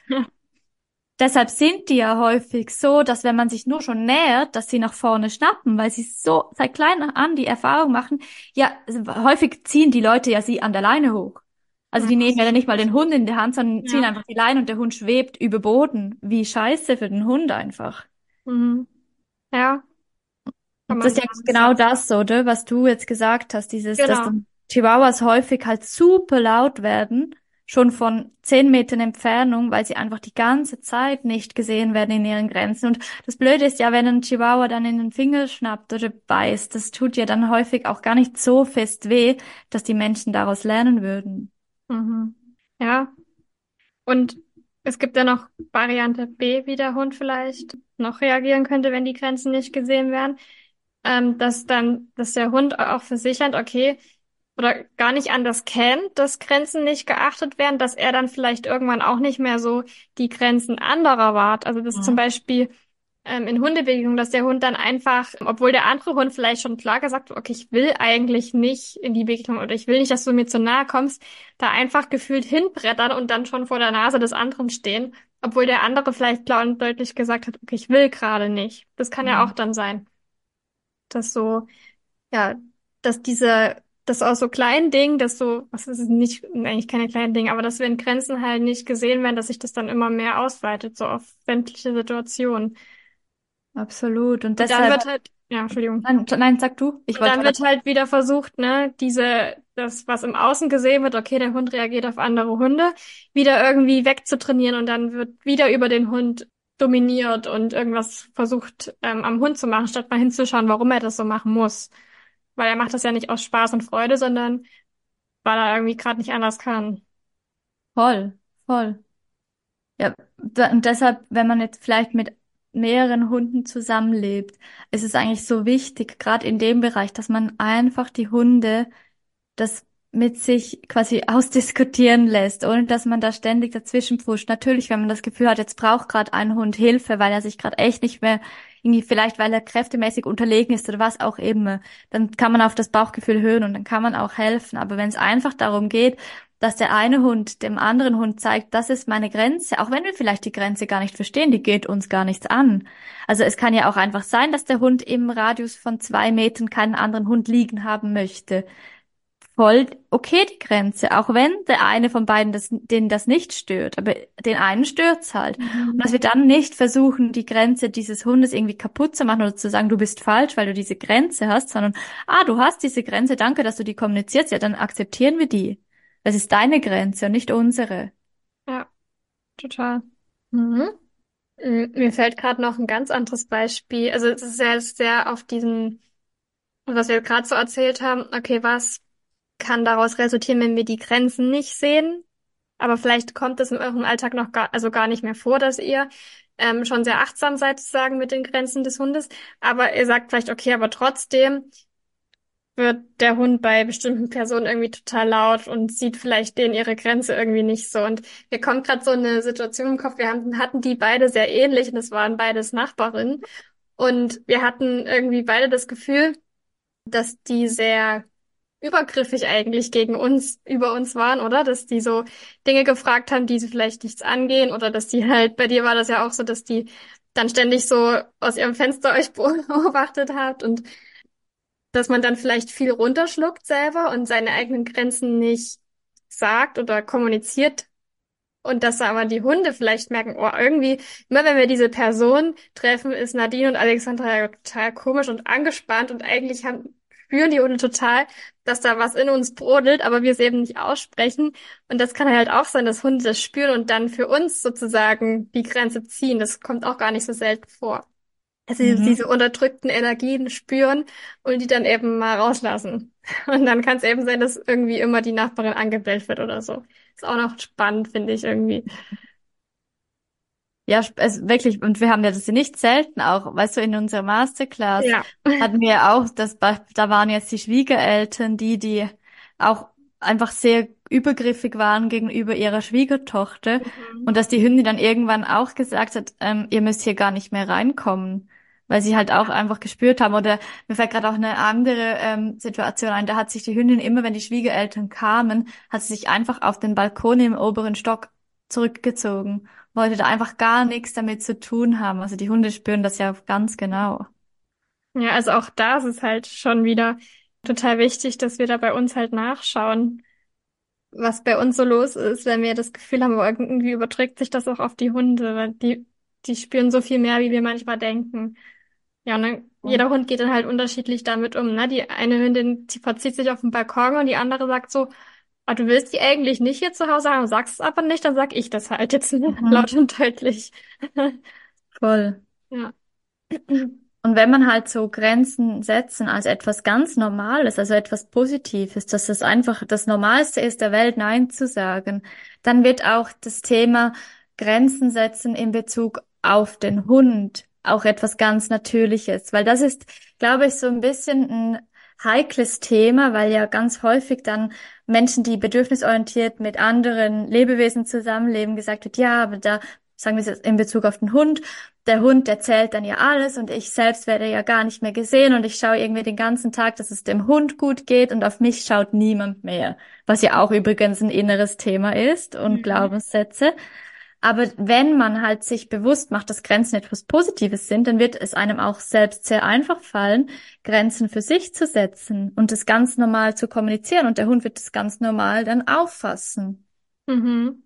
Deshalb sind die ja häufig so, dass wenn man sich nur schon nähert, dass sie nach vorne schnappen, weil sie so seit klein an die Erfahrung machen. Ja, also häufig ziehen die Leute ja sie an der Leine hoch. Also Ja. die nehmen ja dann nicht mal den Hund in die Hand, sondern ziehen Ja. einfach die Leine und der Hund schwebt über Boden. Wie scheiße für den Hund einfach. Mhm. Ja, kann Und man das ist so ja genau sagen. das, oder? Was du jetzt gesagt hast, dass Genau. dann Chihuahuas häufig halt super laut werden, schon von 10 Metern Entfernung, weil sie einfach die ganze Zeit nicht gesehen werden in ihren Grenzen. Und das Blöde ist ja, wenn ein Chihuahua dann in den Finger schnappt oder beißt, das tut ja dann häufig auch gar nicht so fest weh, dass die Menschen daraus lernen würden. Mhm. Ja, und es gibt ja noch Variante B, wie der Hund vielleicht noch reagieren könnte, wenn die Grenzen nicht gesehen werden. Dass der Hund auch für sich hat, okay, oder gar nicht anders kennt, dass Grenzen nicht geachtet werden, dass er dann vielleicht irgendwann auch nicht mehr so die Grenzen anderer wahrt. Also dass zum Mhm. Beispiel in Hundebegegnungen, dass der Hund dann einfach, obwohl der andere Hund vielleicht schon klar gesagt hat, okay, ich will eigentlich nicht in die Begegnung oder ich will nicht, dass du mir zu nahe kommst, da einfach gefühlt hinbrettern und dann schon vor der Nase des anderen stehen, obwohl der andere vielleicht klar und deutlich gesagt hat, okay, ich will gerade nicht. Das kann ja auch Mhm. dann sein, dass so, ja, dass dass aus so kleinen Dingen, dass so, was ist es nicht, eigentlich keine kleinen Dinge, aber dass wenn Grenzen halt nicht gesehen werden, dass sich das dann immer mehr ausweitet, so auf sämtliche Situationen. Absolut. Und Und dann deshalb, wird halt, ja, Entschuldigung. nein, sag du. Ich Und wollte dann gerade. wird halt wieder versucht, ne, das, was im Außen gesehen wird, okay, der Hund reagiert auf andere Hunde, wieder irgendwie wegzutrainieren und dann wird wieder über den Hund dominiert und irgendwas versucht, am Hund zu machen, statt mal hinzuschauen, warum er das so machen muss. Weil er macht das ja nicht aus Spaß und Freude, sondern weil er irgendwie gerade nicht anders kann. Voll, voll. Ja, und deshalb, wenn man jetzt vielleicht mit mehreren Hunden zusammenlebt, ist es eigentlich so wichtig, gerade in dem Bereich, dass man einfach die Hunde das mit sich quasi ausdiskutieren lässt, ohne dass man da ständig dazwischen pfuscht. Natürlich, wenn man das Gefühl hat, jetzt braucht gerade ein Hund Hilfe, weil er sich gerade echt nicht mehr, irgendwie vielleicht, weil er kräftemäßig unterlegen ist oder was auch immer, dann kann man auf das Bauchgefühl hören und dann kann man auch helfen. Aber wenn es einfach darum geht, dass der eine Hund dem anderen Hund zeigt, das ist meine Grenze, auch wenn wir vielleicht die Grenze gar nicht verstehen, die geht uns gar nichts an. Also es kann ja auch einfach sein, dass der Hund im Radius von 2 Metern keinen anderen Hund liegen haben möchte. Voll okay, die Grenze, auch wenn der eine von beiden den das nicht stört, aber den einen stört's halt. Und dass Mhm. wir dann nicht versuchen, die Grenze dieses Hundes irgendwie kaputt zu machen oder zu sagen, du bist falsch, weil du diese Grenze hast, sondern, du hast diese Grenze, danke, dass du die kommunizierst, ja, dann akzeptieren wir die. Das ist deine Grenze und nicht unsere. Ja, total. Mhm. Mir fällt gerade noch ein ganz anderes Beispiel. Also es ist ja sehr auf was wir gerade so erzählt haben. Okay, was kann daraus resultieren, wenn wir die Grenzen nicht sehen? Aber vielleicht kommt es in eurem Alltag noch gar nicht mehr vor, dass ihr schon sehr achtsam seid, sozusagen, mit den Grenzen des Hundes. Aber ihr sagt vielleicht, okay, aber trotzdem wird der Hund bei bestimmten Personen irgendwie total laut und sieht vielleicht denen ihre Grenze irgendwie nicht so. Und mir kommt gerade so eine Situation im Kopf, hatten die beide sehr ähnlich und es waren beides Nachbarinnen. Und wir hatten irgendwie beide das Gefühl, dass die sehr übergriffig eigentlich über uns waren, oder? Dass die so Dinge gefragt haben, die sie vielleicht nichts angehen, oder dass die halt, bei dir war das ja auch so, dass die dann ständig so aus ihrem Fenster euch beobachtet habt und dass man dann vielleicht viel runterschluckt selber und seine eigenen Grenzen nicht sagt oder kommuniziert. Und dass aber die Hunde vielleicht merken, oh, irgendwie, immer wenn wir diese Person treffen, ist Nadine und Alexandra ja total komisch und angespannt und eigentlich spüren die Hunde total, dass da was in uns brodelt, aber wir es eben nicht aussprechen. Und das kann halt auch sein, dass Hunde das spüren und dann für uns sozusagen die Grenze ziehen. Das kommt auch gar nicht so selten vor. Dass sie Mhm. diese unterdrückten Energien spüren und die dann eben mal rauslassen. Und dann kann es eben sein, dass irgendwie immer die Nachbarin angebellt wird oder so. Ist auch noch spannend, finde ich irgendwie. Ja, es wirklich, und wir haben ja das nicht selten auch, weißt du, in unserer Masterclass Ja. hatten wir auch da waren jetzt die Schwiegereltern, die auch einfach sehr übergriffig waren gegenüber ihrer Schwiegertochter und Mhm. dass die Hündin dann irgendwann auch gesagt hat, ihr müsst hier gar nicht mehr reinkommen, weil sie halt auch einfach gespürt haben. Oder mir fällt gerade auch eine andere Situation ein, da hat sich die Hündin immer, wenn die Schwiegereltern kamen, hat sie sich einfach auf den Balkon im oberen Stock zurückgezogen, wollte da einfach gar nichts damit zu tun haben. Also die Hunde spüren das ja ganz genau. Ja, also auch da ist es halt schon wieder total wichtig, dass wir da bei uns halt nachschauen, was bei uns so los ist, wenn wir das Gefühl haben, oh, irgendwie überträgt sich das auch auf die Hunde, weil die spüren so viel mehr, wie wir manchmal denken. Ja, und dann, jeder Hund geht dann halt unterschiedlich damit um, ne? Die eine Hündin, die verzieht sich auf den Balkon und die andere sagt so, ah, du willst die eigentlich nicht hier zu Hause haben, sagst es aber nicht, dann sag ich das halt jetzt Mhm. laut und deutlich. Voll. Ja. Und wenn man halt so Grenzen setzen als etwas ganz Normales, also etwas Positives, dass das einfach das Normalste ist der Welt, Nein zu sagen, dann wird auch das Thema Grenzen setzen in Bezug auf den Hund auch etwas ganz Natürliches, weil das ist, glaube ich, so ein bisschen ein heikles Thema, weil ja ganz häufig dann Menschen, die bedürfnisorientiert mit anderen Lebewesen zusammenleben, gesagt wird, ja, aber da sagen wir es jetzt in Bezug auf den Hund, der Hund erzählt dann ja alles und ich selbst werde ja gar nicht mehr gesehen und ich schaue irgendwie den ganzen Tag, dass es dem Hund gut geht und auf mich schaut niemand mehr. Was ja auch übrigens ein inneres Thema ist und Mhm. Glaubenssätze. Aber wenn man halt sich bewusst macht, dass Grenzen etwas Positives sind, dann wird es einem auch selbst sehr einfach fallen, Grenzen für sich zu setzen und das ganz normal zu kommunizieren. Und der Hund wird das ganz normal dann auffassen. Mhm.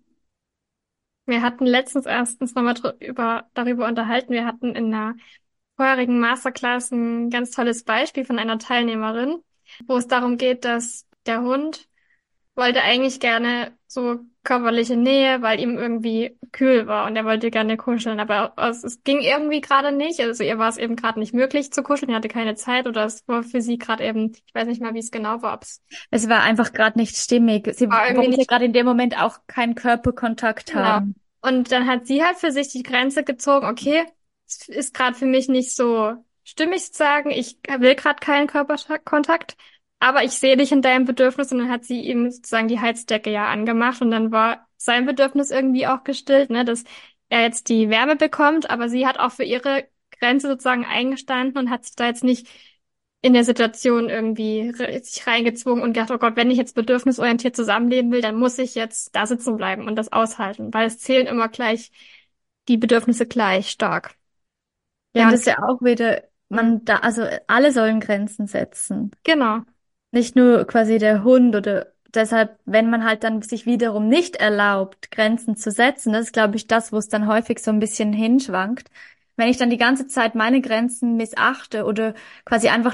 Wir hatten letztens erstens nochmal darüber unterhalten. Wir hatten in einer vorherigen Masterclass ein ganz tolles Beispiel von einer Teilnehmerin, wo es darum geht, dass der Hund wollte eigentlich gerne so körperliche Nähe, weil ihm irgendwie kühl war und er wollte gerne kuscheln, aber es ging irgendwie gerade nicht. Also ihr war es eben gerade nicht möglich zu kuscheln, er hatte keine Zeit oder es war für sie gerade eben, ich weiß nicht mal, wie es genau war, ob es Es war einfach gerade nicht stimmig. Sie war irgendwie wollte nicht gerade in dem Moment auch keinen Körperkontakt genau. haben. Und dann hat sie halt für sich die Grenze gezogen, okay, es ist gerade für mich nicht so stimmig zu sagen, ich will gerade keinen Körperkontakt, aber ich sehe dich in deinem Bedürfnis und dann hat sie ihm sozusagen die Heizdecke ja angemacht und dann war sein Bedürfnis irgendwie auch gestillt, ne, dass er jetzt die Wärme bekommt, aber sie hat auch für ihre Grenze sozusagen eingestanden und hat sich da jetzt nicht in der Situation irgendwie sich reingezwungen und gedacht, oh Gott, wenn ich jetzt bedürfnisorientiert zusammenleben will, dann muss ich jetzt da sitzen bleiben und das aushalten, weil es zählen immer gleich die Bedürfnisse gleich stark. Ja, Ja, und und das ist ja auch wieder, mm, man da, also alle sollen Grenzen setzen. genau. Nicht nur quasi der Hund oder deshalb, wenn man halt dann sich wiederum nicht erlaubt, Grenzen zu setzen, das ist, glaube ich, das, wo es dann häufig so ein bisschen hinschwankt. Wenn ich dann die ganze Zeit meine Grenzen missachte oder quasi einfach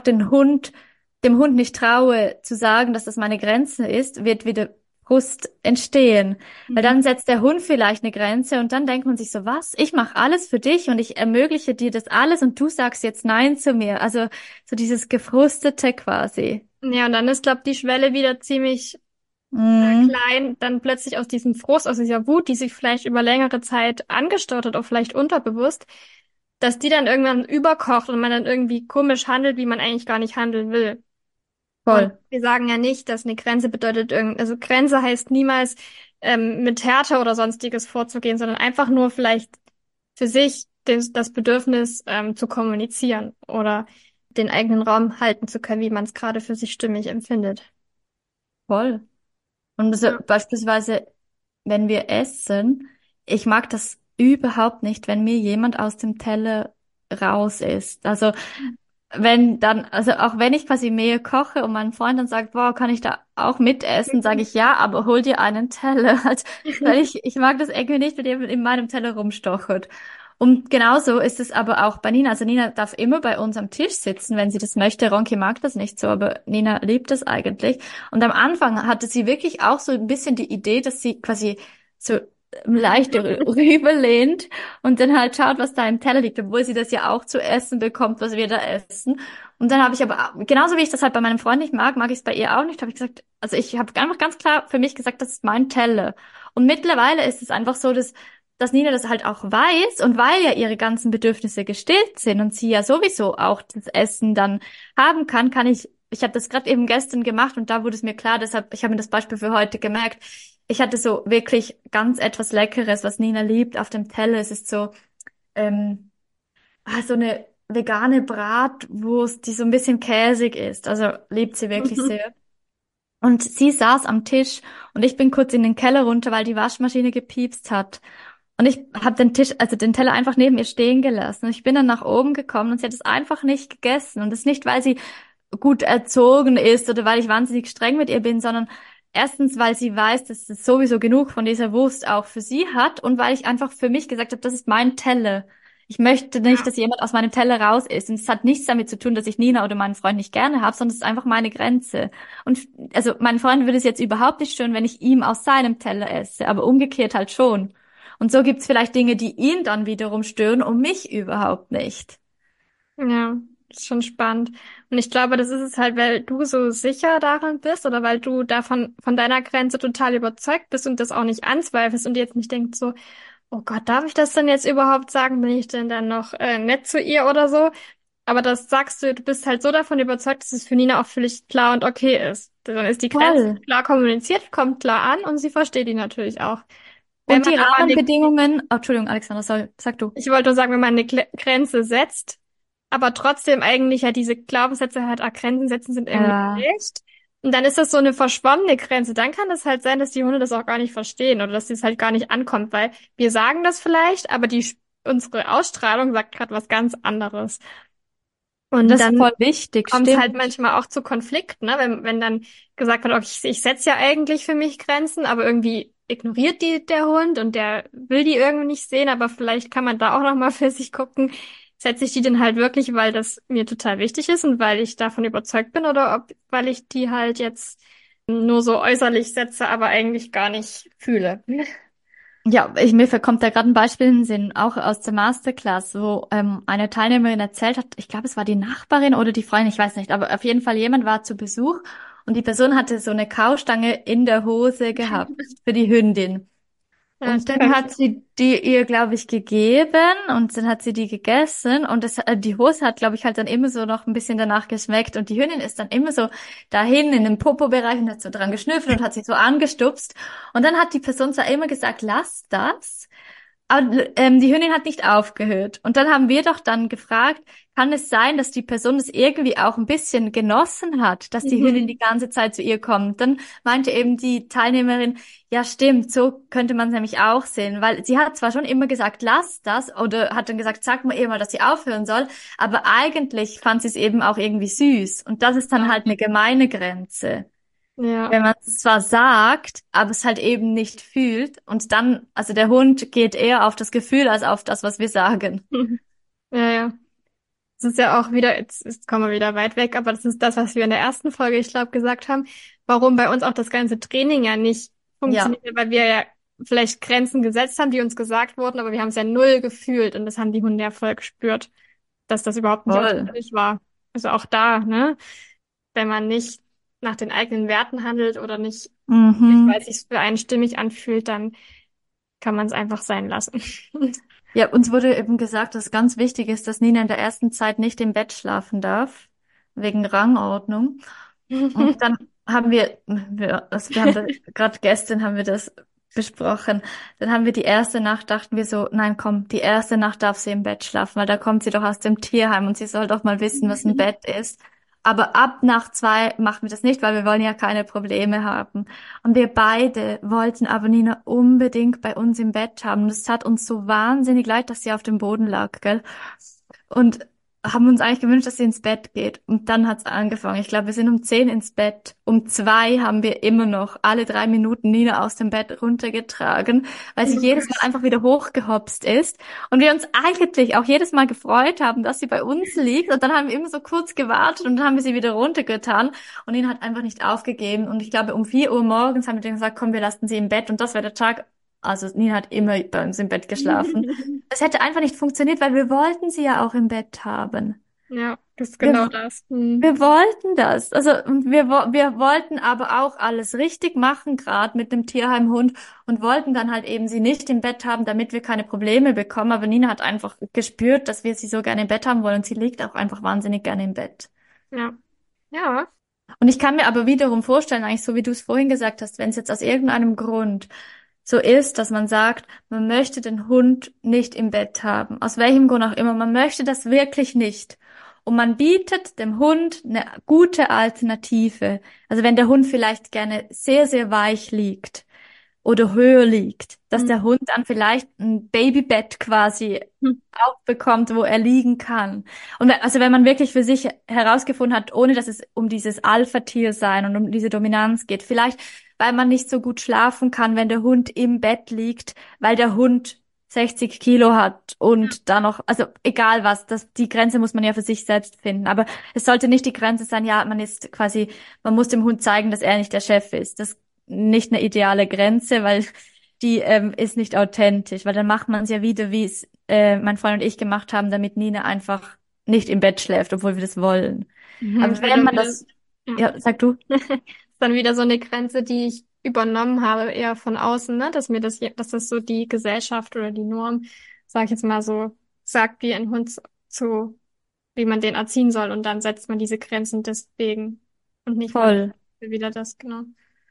dem Hund nicht traue zu sagen, dass das meine Grenze ist, wird wieder Frust entstehen. Weil Mhm. dann setzt der Hund vielleicht eine Grenze und dann denkt man sich so, was? Ich mache alles für dich und ich ermögliche dir das alles und du sagst jetzt Nein zu mir. Also so dieses Gefrustete quasi. Ja, und dann ist, glaube die Schwelle wieder ziemlich Mhm. klein, dann plötzlich aus diesem Frust, aus dieser Wut, die sich vielleicht über längere Zeit angestaut hat, auch vielleicht unterbewusst, dass die dann irgendwann überkocht und man dann irgendwie komisch handelt, wie man eigentlich gar nicht handeln will. Und Voll. wir sagen ja nicht, dass eine Grenze bedeutet also Grenze heißt niemals mit Härte oder sonstiges vorzugehen, sondern einfach nur vielleicht für sich das Bedürfnis zu kommunizieren oder den eigenen Raum halten zu können, wie man es gerade für sich stimmig empfindet. Voll. Und so, Ja. beispielsweise, wenn wir essen, ich mag das überhaupt nicht, wenn mir jemand aus dem Teller raus ist. Also wenn dann, also auch wenn ich quasi mehr koche und mein Freund dann sagt, boah, kann ich da auch mitessen, sage ich ja, aber hol dir einen Teller. Also, weil ich mag das irgendwie nicht, wenn jemand in meinem Teller rumstochert. Und genauso ist es aber auch bei Nina. Also Nina darf immer bei uns am Tisch sitzen, wenn sie das möchte. Ronki mag das nicht so, aber Nina liebt das eigentlich. Und am Anfang hatte sie wirklich auch so ein bisschen die Idee, dass sie quasi so leicht rüberlehnt und dann halt schaut, was da im Teller liegt, obwohl sie das ja auch zu essen bekommt, was wir da essen. Und dann habe ich aber, genauso wie ich das halt bei meinem Freund nicht mag, mag ich es bei ihr auch nicht, habe ich gesagt, also ich habe einfach ganz klar für mich gesagt, das ist mein Teller. Und mittlerweile ist es einfach so, dass Nina das halt auch weiß und weil ja ihre ganzen Bedürfnisse gestillt sind und sie ja sowieso auch das Essen dann haben kann, ich habe das gerade eben gestern gemacht und da wurde es mir klar, deshalb, ich habe mir das Beispiel für heute gemerkt, ich hatte so wirklich ganz etwas Leckeres, was Nina liebt, auf dem Teller. Es ist so, so eine vegane Bratwurst, die so ein bisschen käsig ist. Also liebt sie wirklich sehr. Und sie saß am Tisch und ich bin kurz in den Keller runter, weil die Waschmaschine gepiepst hat. Und ich habe den Tisch, also den Teller einfach neben ihr stehen gelassen. Und ich bin dann nach oben gekommen und sie hat es einfach nicht gegessen. Und das nicht, weil sie gut erzogen ist oder weil ich wahnsinnig streng mit ihr bin, sondern erstens, weil sie weiß, dass es sowieso genug von dieser Wurst auch für sie hat und weil ich einfach für mich gesagt habe, das ist mein Teller. Ich möchte nicht, dass jemand aus meinem Teller raus ist. Und es hat nichts damit zu tun, dass ich Nina oder meinen Freund nicht gerne habe, sondern es ist einfach meine Grenze. Und also mein Freund würde es jetzt überhaupt nicht stören, wenn ich ihm aus seinem Teller esse, aber umgekehrt halt schon. Und so gibt's vielleicht Dinge, die ihn dann wiederum stören und mich überhaupt nicht. Ja, ist schon spannend. Und ich glaube, das ist es halt, weil du so sicher darin bist oder weil du davon, von deiner Grenze total überzeugt bist und das auch nicht anzweifelst und jetzt nicht denkst so, oh Gott, darf ich das denn jetzt überhaupt sagen? Bin ich denn dann noch nett zu ihr oder so? Aber das sagst du, du bist halt so davon überzeugt, dass es für Nina auch völlig klar und okay ist. Dann ist die Grenze Voll. klar kommuniziert, kommt klar an und sie versteht die natürlich auch. Wenn Und man die aber eine, Rahmenbedingungen, oh, Entschuldigung, Alexander, sorry, sag du. ich wollte nur sagen, wenn man eine Grenze setzt, aber trotzdem eigentlich ja diese Glaubenssätze hat, ah, Grenzen setzen sind irgendwie Ja. schlecht. Und dann ist das so eine verschwommene Grenze. Dann kann es halt sein, dass die Hunde das auch gar nicht verstehen oder dass es halt gar nicht ankommt, weil wir sagen das vielleicht, aber unsere Ausstrahlung sagt gerade was ganz anderes. Und Und das ist dann voll wichtig, kommt es halt stimmt. manchmal auch zu Konflikten, ne? Wenn dann gesagt wird, okay, ich setze ja eigentlich für mich Grenzen, aber irgendwie ignoriert die der Hund und der will die irgendwie nicht sehen, aber vielleicht kann man da auch noch mal für sich gucken, setze ich die denn halt wirklich, weil das mir total wichtig ist und weil ich davon überzeugt bin oder ob, weil ich die halt jetzt nur so äußerlich setze, aber eigentlich gar nicht fühle. Ja, mir kommt da gerade ein Beispiel in den Sinn, auch aus der Masterclass, wo eine Teilnehmerin erzählt hat, ich glaube, es war die Nachbarin oder die Freundin, ich weiß nicht, aber auf jeden Fall jemand war zu Besuch und die Person hatte so eine Kaustange in der Hose gehabt für die Hündin. Ja, Und das dann kann ich. hat sie die ihr, glaube ich, gegeben und dann hat sie die gegessen und die Hose hat, glaube ich, halt dann immer so noch ein bisschen danach geschmeckt und die Hündin ist dann immer so dahin in den Popo-Bereich und hat so dran geschnüffelt und hat sich so angestupst und dann hat die Person zwar immer gesagt, lass das, aber die Hündin hat nicht aufgehört. Und dann haben wir doch dann gefragt, kann es sein, dass die Person es irgendwie auch ein bisschen genossen hat, dass die Hündin die Mhm. ganze Zeit zu ihr kommt? Dann meinte eben die Teilnehmerin, ja stimmt, so könnte man es nämlich auch sehen, weil sie hat zwar schon immer gesagt, lass das, oder hat dann gesagt, sag mal ihr mal, dass sie aufhören soll, aber eigentlich fand sie es eben auch irgendwie süß. Und das ist dann Ja. halt eine gemeine Grenze. Ja. Wenn man es zwar sagt, aber es halt eben nicht fühlt und dann, also der Hund geht eher auf das Gefühl als auf das, was wir sagen. Ja, ja. Das ist ja auch wieder, jetzt kommen wir wieder weit weg, aber das ist das, was wir in der ersten Folge, ich glaube, gesagt haben, warum bei uns auch das ganze Training ja nicht Ja, funktioniert, weil wir ja vielleicht Grenzen gesetzt haben, die uns gesagt wurden, aber wir haben es ja null gefühlt und das haben die Hunde ja voll gespürt, dass das überhaupt nicht voll. authentisch war. Also auch da, ne, wenn man nicht nach den eigenen Werten handelt oder nicht, weil Mhm. es sich für einen stimmig anfühlt, dann kann man es einfach sein lassen. Ja, uns wurde eben gesagt, dass ganz wichtig ist, dass Nina in der ersten Zeit nicht im Bett schlafen darf, wegen Rangordnung. Und dann haben wir haben da, gerade gestern haben wir das besprochen. Dann haben wir die erste Nacht, dachten wir so, nein, komm, die erste Nacht darf sie im Bett schlafen, weil da kommt sie doch aus dem Tierheim und sie soll doch mal wissen, was ein Bett ist. Aber ab Nacht 2 machen wir das nicht, weil wir wollen ja keine Probleme haben. Und wir beide wollten aber Nina unbedingt bei uns im Bett haben. Und es tat uns so wahnsinnig leid, dass sie auf dem Boden lag, gell? Und haben uns eigentlich gewünscht, dass sie ins Bett geht. Und dann hat's angefangen. Ich glaube, wir sind um 10 ins Bett. Um 2 haben wir immer noch alle 3 Minuten Nina aus dem Bett runtergetragen, weil sie jedes Mal einfach wieder hochgehopst ist. Und wir uns eigentlich auch jedes Mal gefreut haben, dass sie bei uns liegt. Und dann haben wir immer so kurz gewartet und dann haben wir sie wieder runtergetan. Und Nina hat einfach nicht aufgegeben. Und ich glaube, um 4 Uhr morgens haben wir dann gesagt, komm, wir lassen sie im Bett. Und das war der Tag. Also Nina hat immer bei uns im Bett geschlafen. Es hätte einfach nicht funktioniert, weil wir wollten sie ja auch im Bett haben. Ja, das ist Wir, genau das. Hm. wir wollten das. Also und wir wollten aber auch alles richtig machen, gerade mit dem Tierheimhund und wollten dann halt eben sie nicht im Bett haben, damit wir keine Probleme bekommen. Aber Nina hat einfach gespürt, dass wir sie so gerne im Bett haben wollen und sie liegt auch einfach wahnsinnig gerne im Bett. Ja. Ja. Und ich kann mir aber wiederum vorstellen, eigentlich so wie du es vorhin gesagt hast, wenn es jetzt aus irgendeinem Grund so ist, dass man sagt, man möchte den Hund nicht im Bett haben, aus welchem Grund auch immer, man möchte das wirklich nicht. Und man bietet dem Hund eine gute Alternative. Also wenn der Hund vielleicht gerne sehr, sehr weich liegt oder höher liegt, dass Hm. der Hund dann vielleicht ein Babybett quasi auch bekommt, wo er liegen kann. Und also wenn man wirklich für sich herausgefunden hat, ohne dass es um dieses Alpha-Tier sein und um diese Dominanz geht, vielleicht weil man nicht so gut schlafen kann, wenn der Hund im Bett liegt, weil der Hund 60 Kilo hat und da noch, also egal was, die Grenze muss man ja für sich selbst finden. Aber es sollte nicht die Grenze sein, ja, man ist quasi, man muss dem Hund zeigen, dass er nicht der Chef ist. Das ist nicht eine ideale Grenze, weil die ist nicht authentisch, weil dann macht man es ja wieder, wie es mein Freund und ich gemacht haben, damit Nina einfach nicht im Bett schläft, obwohl wir das wollen. Mhm, Aber ist halt wenn dann man wieder, das, ja. ja, sag du, Ist dann wieder so eine Grenze, die ich übernommen habe, eher von außen, ne? Dass mir das, dass das so die Gesellschaft oder die Norm, sag ich jetzt mal so, sagt, wie ein Hund zu, wie man den erziehen soll und dann setzt man diese Grenzen deswegen und nicht, weil voll. wieder das, genau.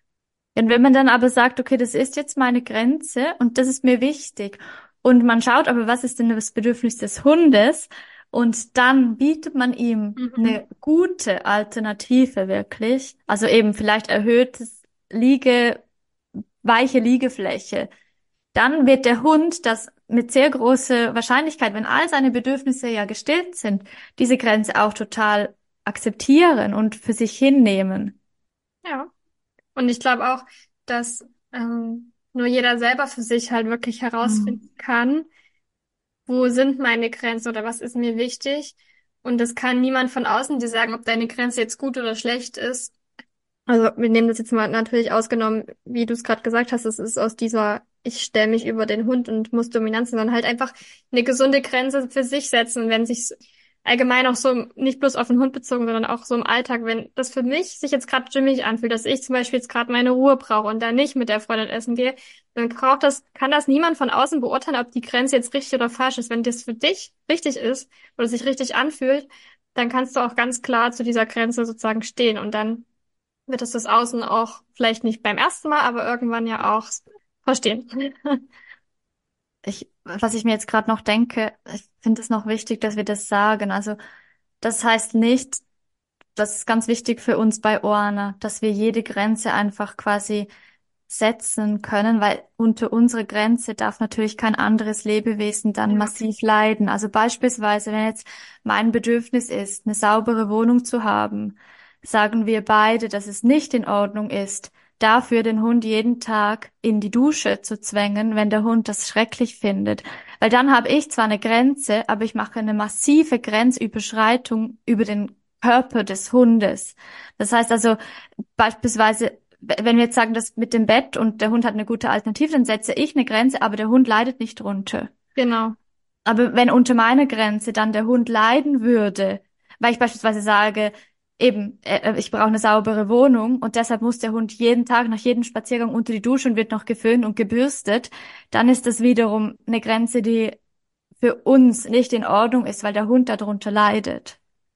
Und wenn man dann aber sagt, okay, das ist jetzt meine Grenze und das ist mir wichtig und man schaut aber, was ist denn das Bedürfnis des Hundes und dann bietet man ihm Mhm. eine gute Alternative wirklich, also eben vielleicht erhöhtes weiche Liegefläche, dann wird der Hund das mit sehr großer Wahrscheinlichkeit, wenn all seine Bedürfnisse ja gestillt sind, diese Grenze auch total akzeptieren und für sich hinnehmen. Ja. Und ich glaube auch, dass nur jeder selber für sich halt wirklich herausfinden Mhm. kann, wo sind meine Grenzen oder was ist mir wichtig. Und das kann niemand von außen dir sagen, ob deine Grenze jetzt gut oder schlecht ist. Also wir nehmen das jetzt mal natürlich ausgenommen, wie du es gerade gesagt hast, es ist aus dieser, ich stelle mich über den Hund und muss Dominanz, sondern halt einfach eine gesunde Grenze für sich setzen, wenn sich allgemein auch so nicht bloß auf den Hund bezogen, sondern auch so im Alltag, wenn das für mich sich jetzt gerade stimmig anfühlt, dass ich zum Beispiel jetzt gerade meine Ruhe brauche und da nicht mit der Freundin essen gehe, dann kann das niemand von außen beurteilen, ob die Grenze jetzt richtig oder falsch ist. Wenn das für dich richtig ist oder sich richtig anfühlt, dann kannst du auch ganz klar zu dieser Grenze sozusagen stehen und dann wird es das Außen auch vielleicht nicht beim ersten Mal, aber irgendwann ja auch verstehen. Was ich mir jetzt gerade noch denke, ich finde es noch wichtig, dass wir das sagen. Also, das heißt nicht, das ist ganz wichtig für uns bei Oana, dass wir jede Grenze einfach quasi setzen können, weil unter unsere Grenze darf natürlich kein anderes Lebewesen dann Ja. massiv leiden. Also beispielsweise, wenn jetzt mein Bedürfnis ist, eine saubere Wohnung zu haben, sagen wir beide, dass es nicht in Ordnung ist, dafür den Hund jeden Tag in die Dusche zu zwängen, wenn der Hund das schrecklich findet. Weil dann habe ich zwar eine Grenze, aber ich mache eine massive Grenzüberschreitung über den Körper des Hundes. Das heißt also beispielsweise, wenn wir jetzt sagen, das mit dem Bett und der Hund hat eine gute Alternative, dann setze ich eine Grenze, aber der Hund leidet nicht drunter. Genau. Aber wenn unter meiner Grenze dann der Hund leiden würde, weil ich beispielsweise sage, eben, ich brauche eine saubere Wohnung und deshalb muss der Hund jeden Tag nach jedem Spaziergang unter die Dusche und wird noch geföhnt und gebürstet, dann ist das wiederum eine Grenze, die für uns nicht in Ordnung ist, weil der Hund darunter leidet.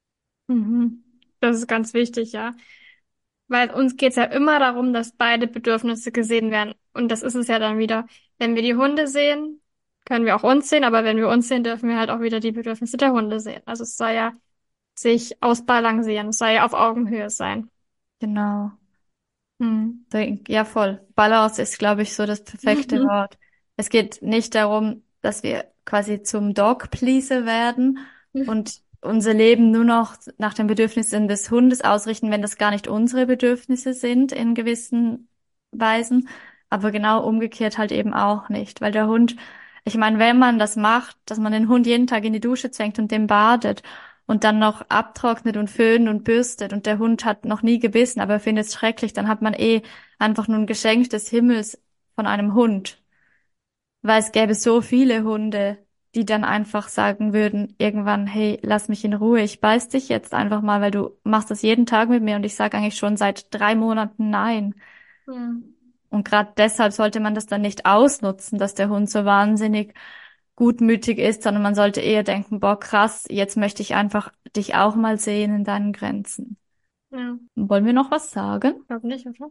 Mhm. Das ist ganz wichtig, ja. Weil uns geht's ja immer darum, dass beide Bedürfnisse gesehen werden. Und das ist es ja dann wieder. Wenn wir die Hunde sehen, können wir auch uns sehen, aber wenn wir uns sehen, dürfen wir halt auch wieder die Bedürfnisse der Hunde sehen. Also es soll ja sich ausbalancieren, es soll ja auf Augenhöhe sein. Genau. Mhm. Ja, voll. Balance ist, glaube ich, so das perfekte Wort. Es geht nicht darum, dass wir quasi zum Dog-Pleaser werden und unser Leben nur noch nach den Bedürfnissen des Hundes ausrichten, wenn das gar nicht unsere Bedürfnisse sind in gewissen Weisen. Aber genau umgekehrt halt eben auch nicht, weil der Hund, ich meine, wenn man das macht, dass man den Hund jeden Tag in die Dusche zwängt und den badet und dann noch abtrocknet und föhnt und bürstet und der Hund hat noch nie gebissen, aber findet es schrecklich, dann hat man eh einfach nur ein Geschenk des Himmels von einem Hund. Weil es gäbe so viele Hunde, die dann einfach sagen würden, irgendwann, hey, lass mich in Ruhe, ich beiß dich jetzt einfach mal, weil du machst das jeden Tag mit mir und ich sage eigentlich schon seit 3 Monaten nein. Mhm. Und gerade deshalb sollte man das dann nicht ausnutzen, dass der Hund so wahnsinnig gutmütig ist, sondern man sollte eher denken, boah, krass, jetzt möchte ich einfach dich auch mal sehen in deinen Grenzen. Ja, Wollen wir noch was sagen? glaube nicht, oder?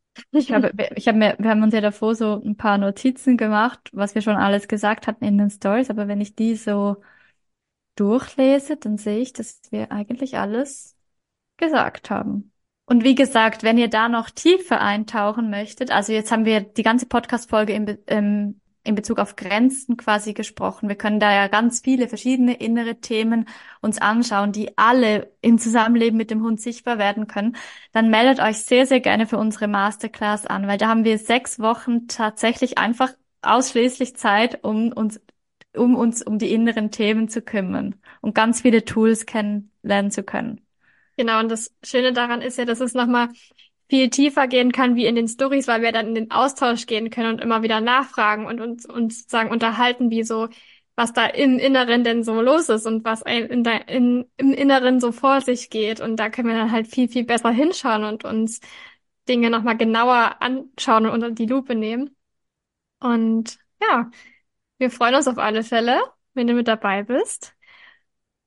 Wir haben uns ja davor so ein paar Notizen gemacht, was wir schon alles gesagt hatten in den Stories, aber wenn ich die so durchlese, dann sehe ich, dass wir eigentlich alles gesagt haben. Und wie gesagt, wenn ihr da noch tiefer eintauchen möchtet, also jetzt haben wir die ganze Podcast-Folge in Bezug auf Grenzen quasi gesprochen. Wir können da ja ganz viele verschiedene innere Themen uns anschauen, die alle im Zusammenleben mit dem Hund sichtbar werden können. Dann meldet euch sehr, sehr gerne für unsere Masterclass an, weil da haben wir 6 Wochen tatsächlich einfach ausschließlich Zeit, um die inneren Themen zu kümmern und ganz viele Tools kennenlernen zu können. Genau, und das Schöne daran ist ja, dass es nochmal viel tiefer gehen kann wie in den Stories, weil wir dann in den Austausch gehen können und immer wieder nachfragen und uns sozusagen unterhalten, wie so, was da im Inneren denn so los ist und was im Inneren so vor sich geht. Und da können wir dann halt viel, viel besser hinschauen und uns Dinge nochmal genauer anschauen und unter die Lupe nehmen. Und ja, wir freuen uns auf alle Fälle, wenn du mit dabei bist.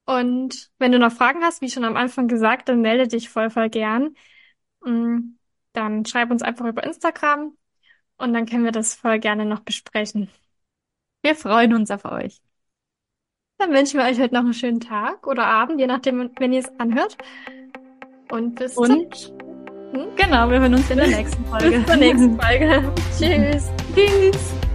Und wenn du noch Fragen hast, wie schon am Anfang gesagt, dann melde dich voll, voll gern. Mm. dann schreib uns einfach über Instagram und dann können wir das voll gerne noch besprechen. Wir freuen uns auf euch. Dann wünschen wir euch heute noch einen schönen Tag oder Abend, je nachdem, wenn ihr es anhört. Und bis zum Und genau, wir hören uns in der nächsten Folge. bis zur nächsten Folge. Tschüss. Tschüss.